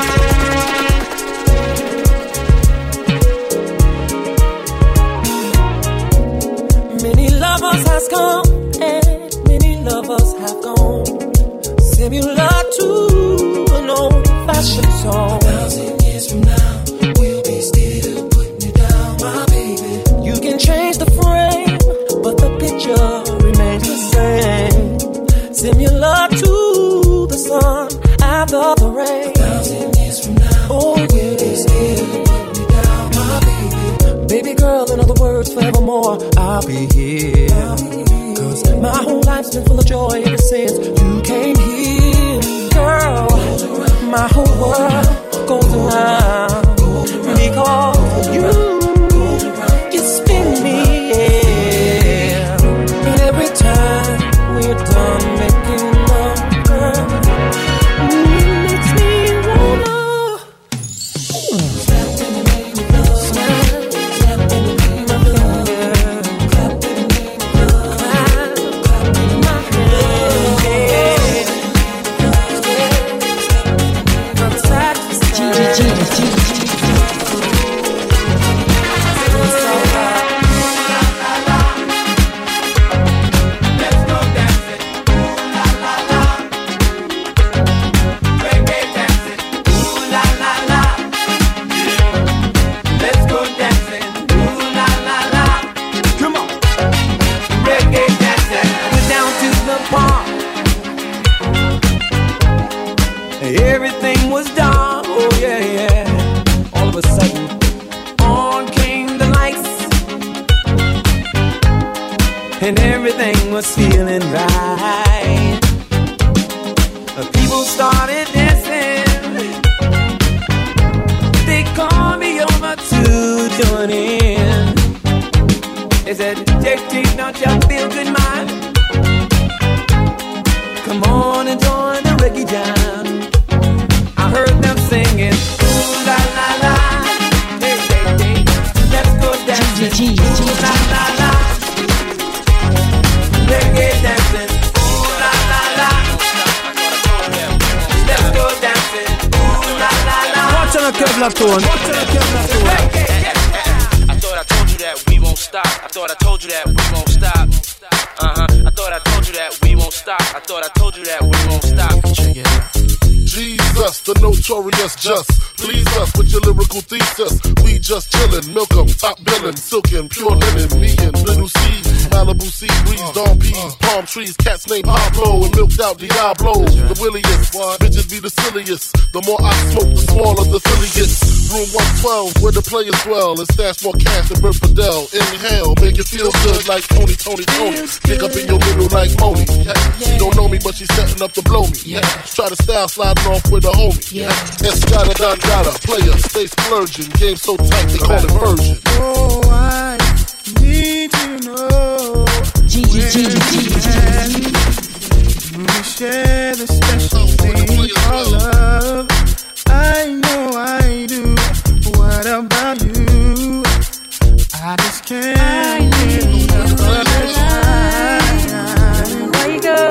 Many lovers has come and many lovers have gone. Similar to an old-fashioned song. Thousand years from now, we'll be still putting it down, my baby. You can change the frame, but the picture remains the same. Similar to the sun after the rain. Thousand years from now, oh, we'll be still putting it down, my baby. Baby girl, in other words, forevermore, I'll be here. Cause my whole life's been full of joy ever since you came here. Girl, my whole world goes around because of you. You spin me, yeah. And every time we're done making love, girl, it makes me wanna slap in the name of love, slap in the name of love, clap in the name of love, clap in my hands, yeah. From the side to side, G G G G. Everything was dark, oh yeah, yeah. All of a sudden, on came the lights, and everything was feeling right. The people started dancing. They called me over to join in. They said, J T, don't you feel good, man? Come on and join the reggae jam. I heard them singing, ooh la la la, hey hey hey, let's go dancing, ooh la la la, reggae dancing, ooh la la la, let's go dancing, ooh la la la. Watch on a Kevlar tone, watch on a Kevlar tone. I thought I told you that we won't stop. I thought I told you that we won't stop. Uh huh. I thought I told you that we won't stop. stop. I thought I told you that we won't stop. Check it out. Jesus, the notorious just. Please us with your lyrical thesis. We just chillin', milk 'em, top billin', silkin', pure linen. Me and Little C, Malibu sea breeze, dawn peas, palm trees, cats named Pablo and milked out Diablo. The williest, bitches be the silliest. The more I smoke, the smaller the Philly gets. Room one twelve, where the players dwell, and stash more cash than Bert Fidel. Inhale, make it feel good like Tony, Tony, Tony. Pick up in your middle like Moni. She don't know me, but she's setting up to blow me. Try to style sliding off with a homie. Escada, Don Dada, player, stay splurging. Game so tight, they call it version. Oh, I need to know when we share the special thing called love. I know I do. What about you? I just can't get enough of the time. There you go.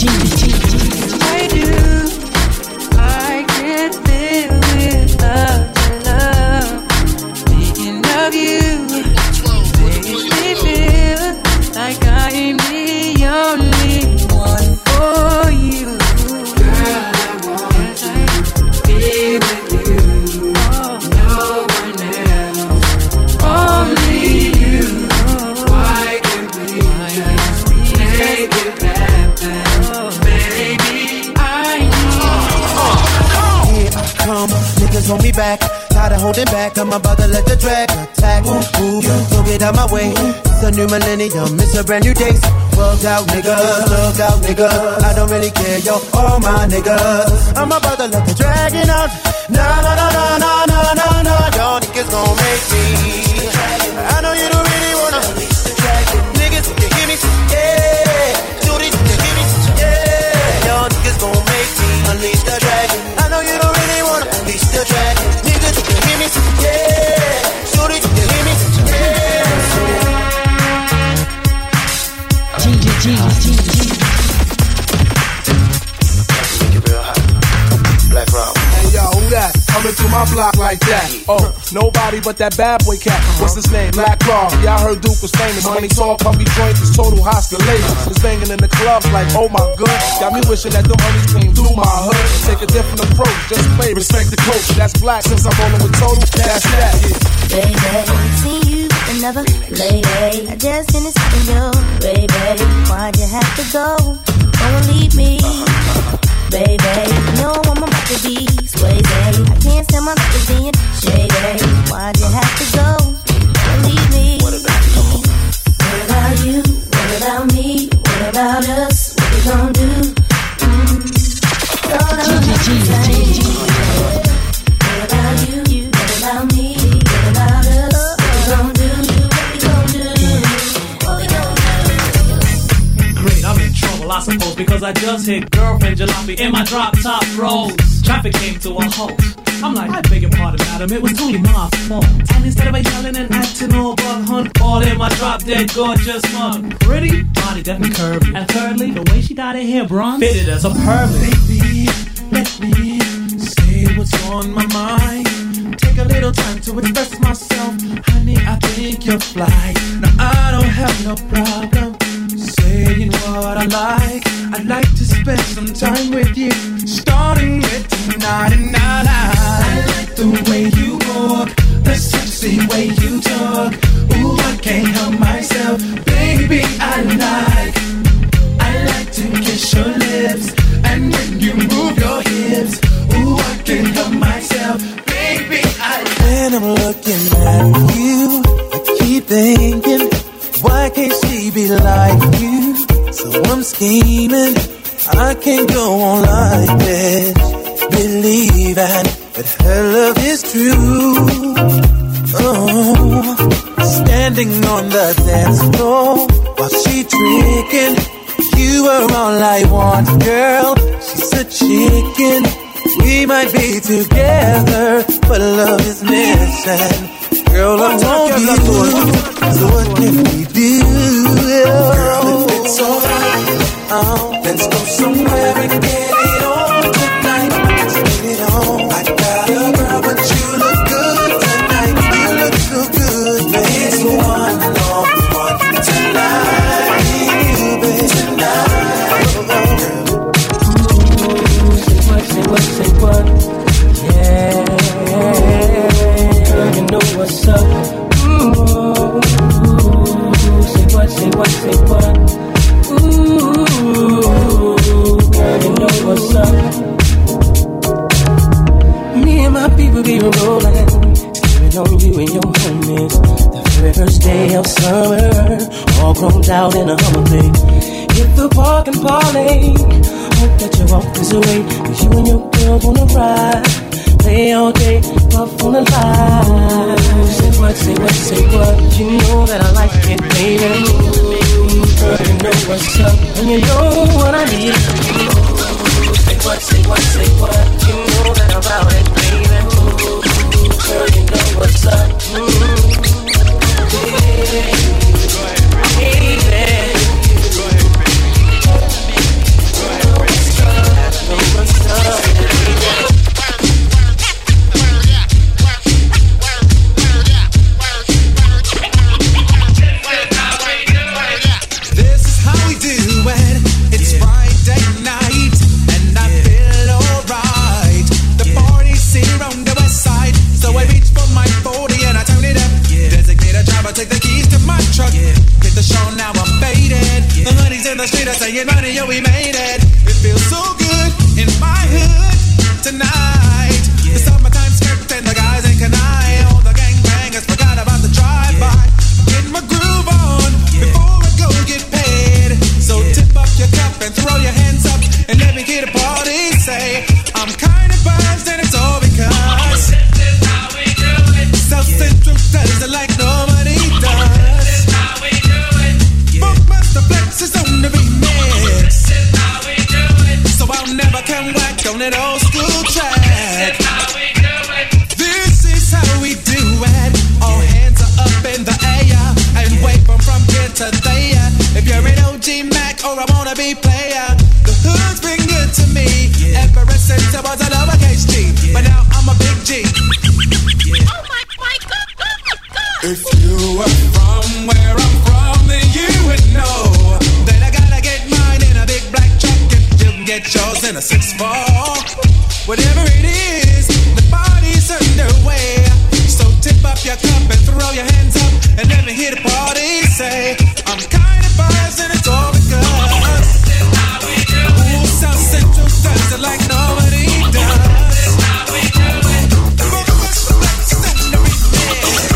I do. I can't live without your love. Thinking of you makes me feel like I am the only one for you. Girl, I want to be with you. No one else, only you. Why can't we just make it happen, baby? I need you. Here I come, niggas on me back. Tired of holding back, I'm about to let the drag attack. Ooh, don't get out my way. It's a new millennium, it's a brand new day. Bugged out niggas, bugged out niggas. I don't really care, yo, all my niggas. I'm about to let the dragon out. Nah, nah, nah, nah, nah, nah, nah, nah. Y'all niggas gon' make me. I know you don't really wanna. Niggas, you hear me? Yeah. Shorty, you hear me? Yeah. Y'all niggas gon' make me unleash the dragon. I know you don't really wanna unleash the dragon. Niggas, you hear me? Yeah. Shorty, you hear me? Yeah. G G G G G. Make it real hot. Black Rob. Hey yo, who that? Coming through my block like that. Oh, nobody but that bad boy cat. What's his name? Black Rob. Yeah, I heard Duke was famous. Money talk, puppy joint is total hostilation. Was banging in the clubs like, oh my god. Got me wishing that them honeys came through my hood. Take a different approach, just play, respect the coach. That's black since I'm rolling with total. That's that. Baby, see you another lady. I just finished in your baby. Why'd you have to go? Don't leave me. Baby, you know I'm about to be swayed. I can't stand my life being shady. Why'd you have to go? Don't leave me. What about you? What about me? What about us? What we gon' do? Mm. What about you? What about me? What about us? What we gon' do? What we gon' do? What we gon' do? Great, I'm in trouble, I suppose, because I just hit girlfriend jalopy in my drop top rolls. Traffic came to a halt. I'm like, I beg your pardon, madam, it was totally my fault. And instead of a yelling and acting all bug hunt, all in my drop dead gorgeous mug. Pretty, body definitely curvy. And thirdly, the way she dyed her hair bronze fitted as a pervert. Baby, let me say what's on my mind. Take a little time to express myself. Honey, I think you're fly. Now I don't have no problem saying what I like. I'd like to spend some time with you, starting with tonight. And I like, I like the way you walk, the sexy way you talk. Ooh, I can't help myself, baby. I like, I like to kiss your lips, and when you move your hips, ooh, I can't help myself, baby. I like. When I'm looking at you, I keep thinking, why can't she be like you? So I'm scheming, I can't go on like this, believing that her love is true. Oh, standing on the dance floor while she drinking, you are all I want, girl. She's a chicken. We might be together, but love is missing. Girl, I want you, so what can we do? Girl, if it's alright, oh, let's go somewhere and get it on tonight. Let's get it on. I got a girl, but you look good tonight. You look so good, baby. It's the one and only one tonight. You, baby, tonight. what, say what. Ooh, girl, you know what's up. Me and my people be rolling, skipping on you and your homies. The very first day of summer, all grown out in a Hummer. Hit the park and parlay. Hope that you walk this away, 'cause you and your girl wanna ride. Play all day, puff on the line. Say what, say what, say what. You know that I like it, baby. Girl, you know what's up, and you know what I need. Say what, say what, say what. You know that I'm about it, baby. Girl, you know what's up. Mm-hmm. Yeah. Take the keys to my truck. Yeah. Hit the show, now I'm faded. Yeah. The honey's in the street, are saying, money, yo, we made it. It feels so good in my hood tonight. Yeah. The summertime skirt and the guys ain't canine. All the gangbangers forgot about the drive-by. Yeah. Get my groove on yeah. before I go get paid. So yeah. tip up your cup and throw your hands up and let me hear the party say, I'm kind of buzzed and it's all because this is how we do it. South Central does it like nobody. This is how we do it. Funkmaster Flex is on the remix. This is how we do it. So I'll never come back on that old school track. This is how we do it. This is how we do it. All hands are up in the air and wave them from here to there. If you're an O G Mac or a wannabe player, the hood's been good to me ever since I was a lowercase G. But now I'm a big G. Oh my, my God. If you were from where I'm from, then you would know that I gotta get mine in a big black truck and you can get yours in a six four. Whatever it is, the party's underway. So tip up your cup and throw your hands up and let me hear the party say, I'm kinda buzzed and it's all because this is how we do it. Ooh, South Central does it like nobody does. This is how we do it. The Funkmaster Flex is on the remix.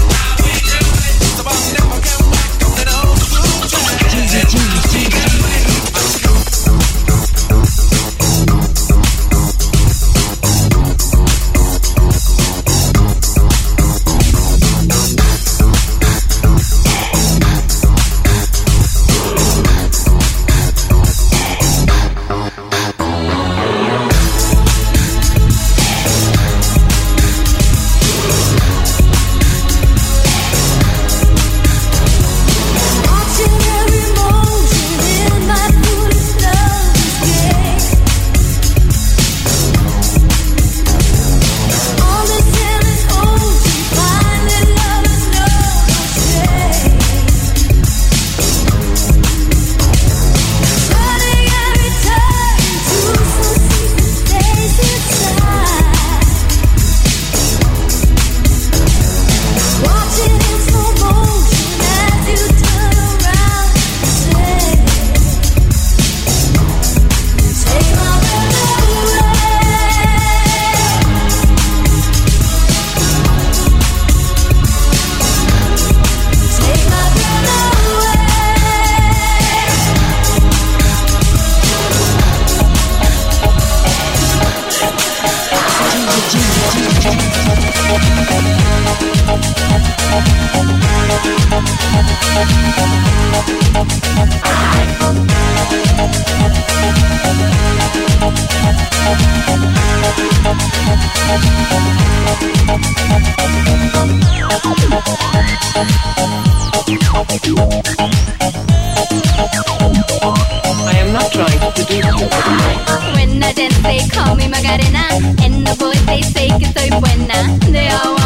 I am not trying to seduce you. When I dance, they call me Magarena, and the boys they say que soy buena. They all want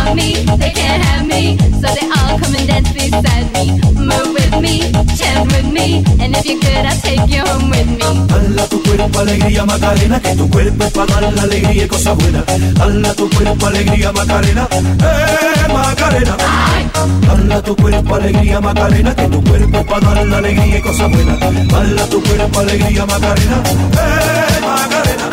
want me, they can't have me, so they all come and dance beside me. Move with me, chant with me, and if you're good, I'll take you home with me. Hala tu cuerpo, alegría, Macarena, que tu cuerpo es para dar la alegría y cosas buenas. Hala tu cuerpo, alegría, Macarena, eh, Macarena. Hala tu cuerpo, alegría, Macarena, que tu cuerpo es para dar la alegría y cosas buenas. Hala tu cuerpo, alegría, Macarena, eh, Macarena.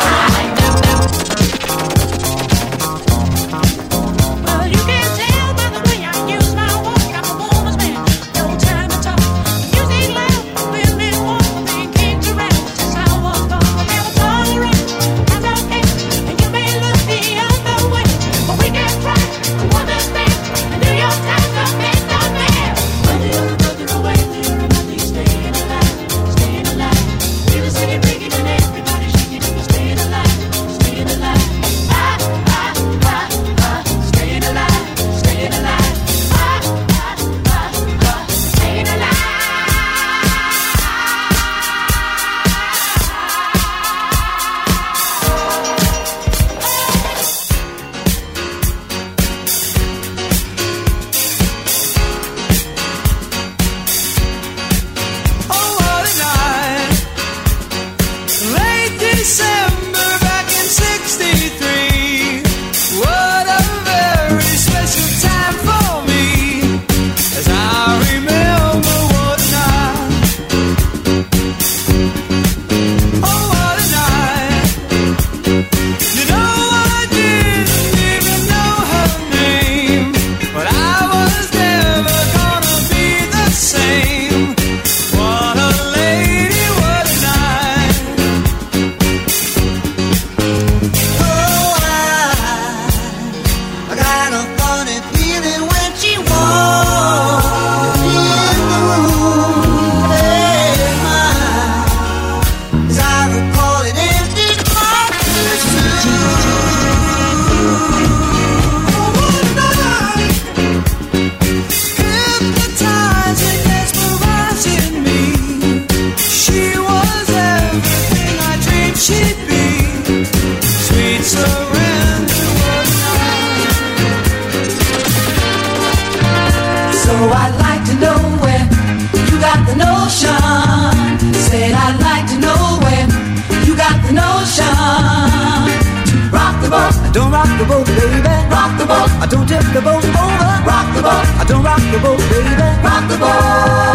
Don't rock the boat, baby. Rock the boat. I don't tip the boat over. Rock the boat. I don't rock the boat, baby. Rock the boat.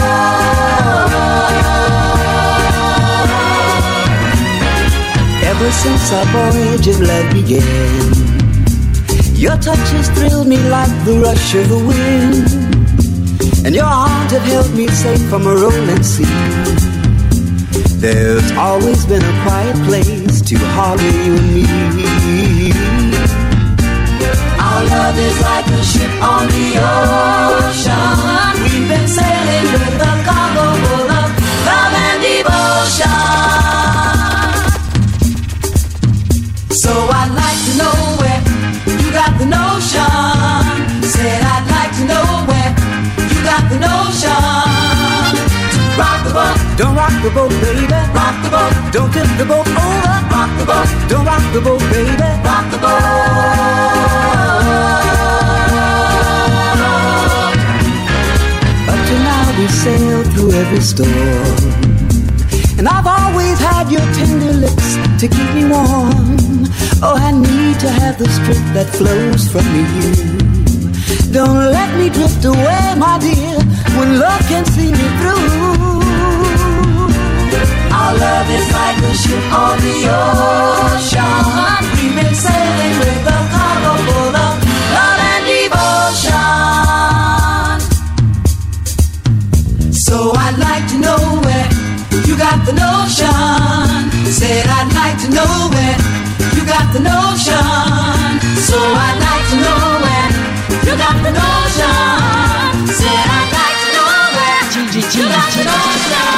Ever since our voyage of love began, your touch has thrilled me like the rush of the wind, and your arms have held me safe from a rolling sea. There's always been a quiet place to harbor you and me. Our love is like a ship on the ocean. We've been sailing with a cargo full of love and devotion. So I'd like to know where you got the notion. Said I'd like to know where you got the notion. Rock the boat. Don't rock the boat, baby. Rock the boat. Don't tip the boat over. Rock the boat. Don't rock the boat, baby. Rock the boat. Up to now we sailed through every storm, and I've always had your tender lips to keep me warm. Oh, I need to have the strength that flows from you. Don't let me drift away, my dear, when love can see me through. Our love is like a ship on the ocean. We've been sailing with a cargo full of love and devotion. So I'd like to know where you got the notion. Said I'd like to know where you got the notion. So I'd like to know where you got the notion. Said I'd like to know where you got the notion.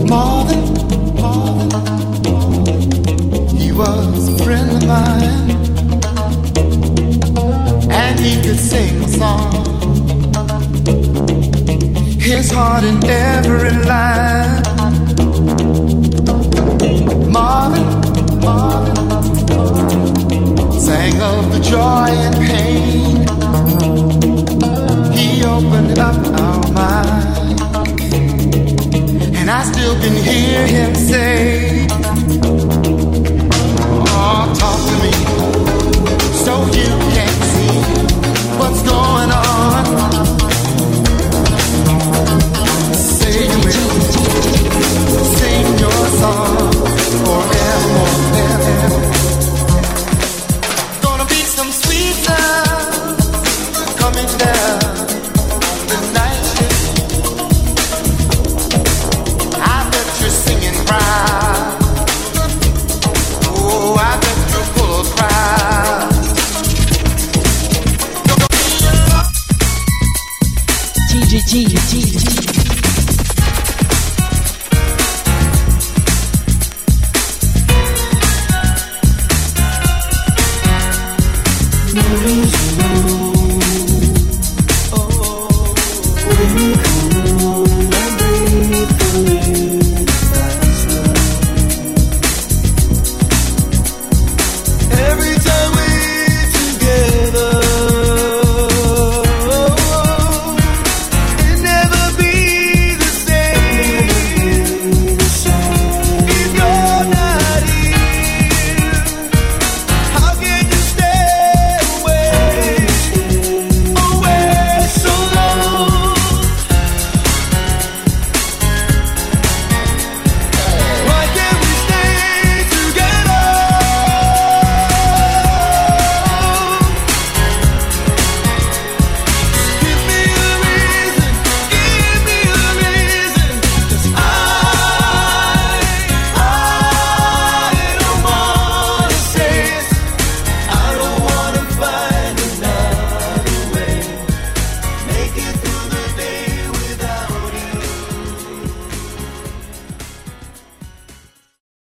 Marvin, Marvin, he was a friend of mine. his heart in every line. Marvin, Marvin sang of the joy and pain. He opened up our mind, and I still can hear him say, oh, talk to me so you can see what's going on. Sing with me, sing your song forevermore, forever. Gonna be some sweet sounds coming down the night shift. I bet you're singing proud. Oh, I bet you're full of pride. G G G G G. Oh,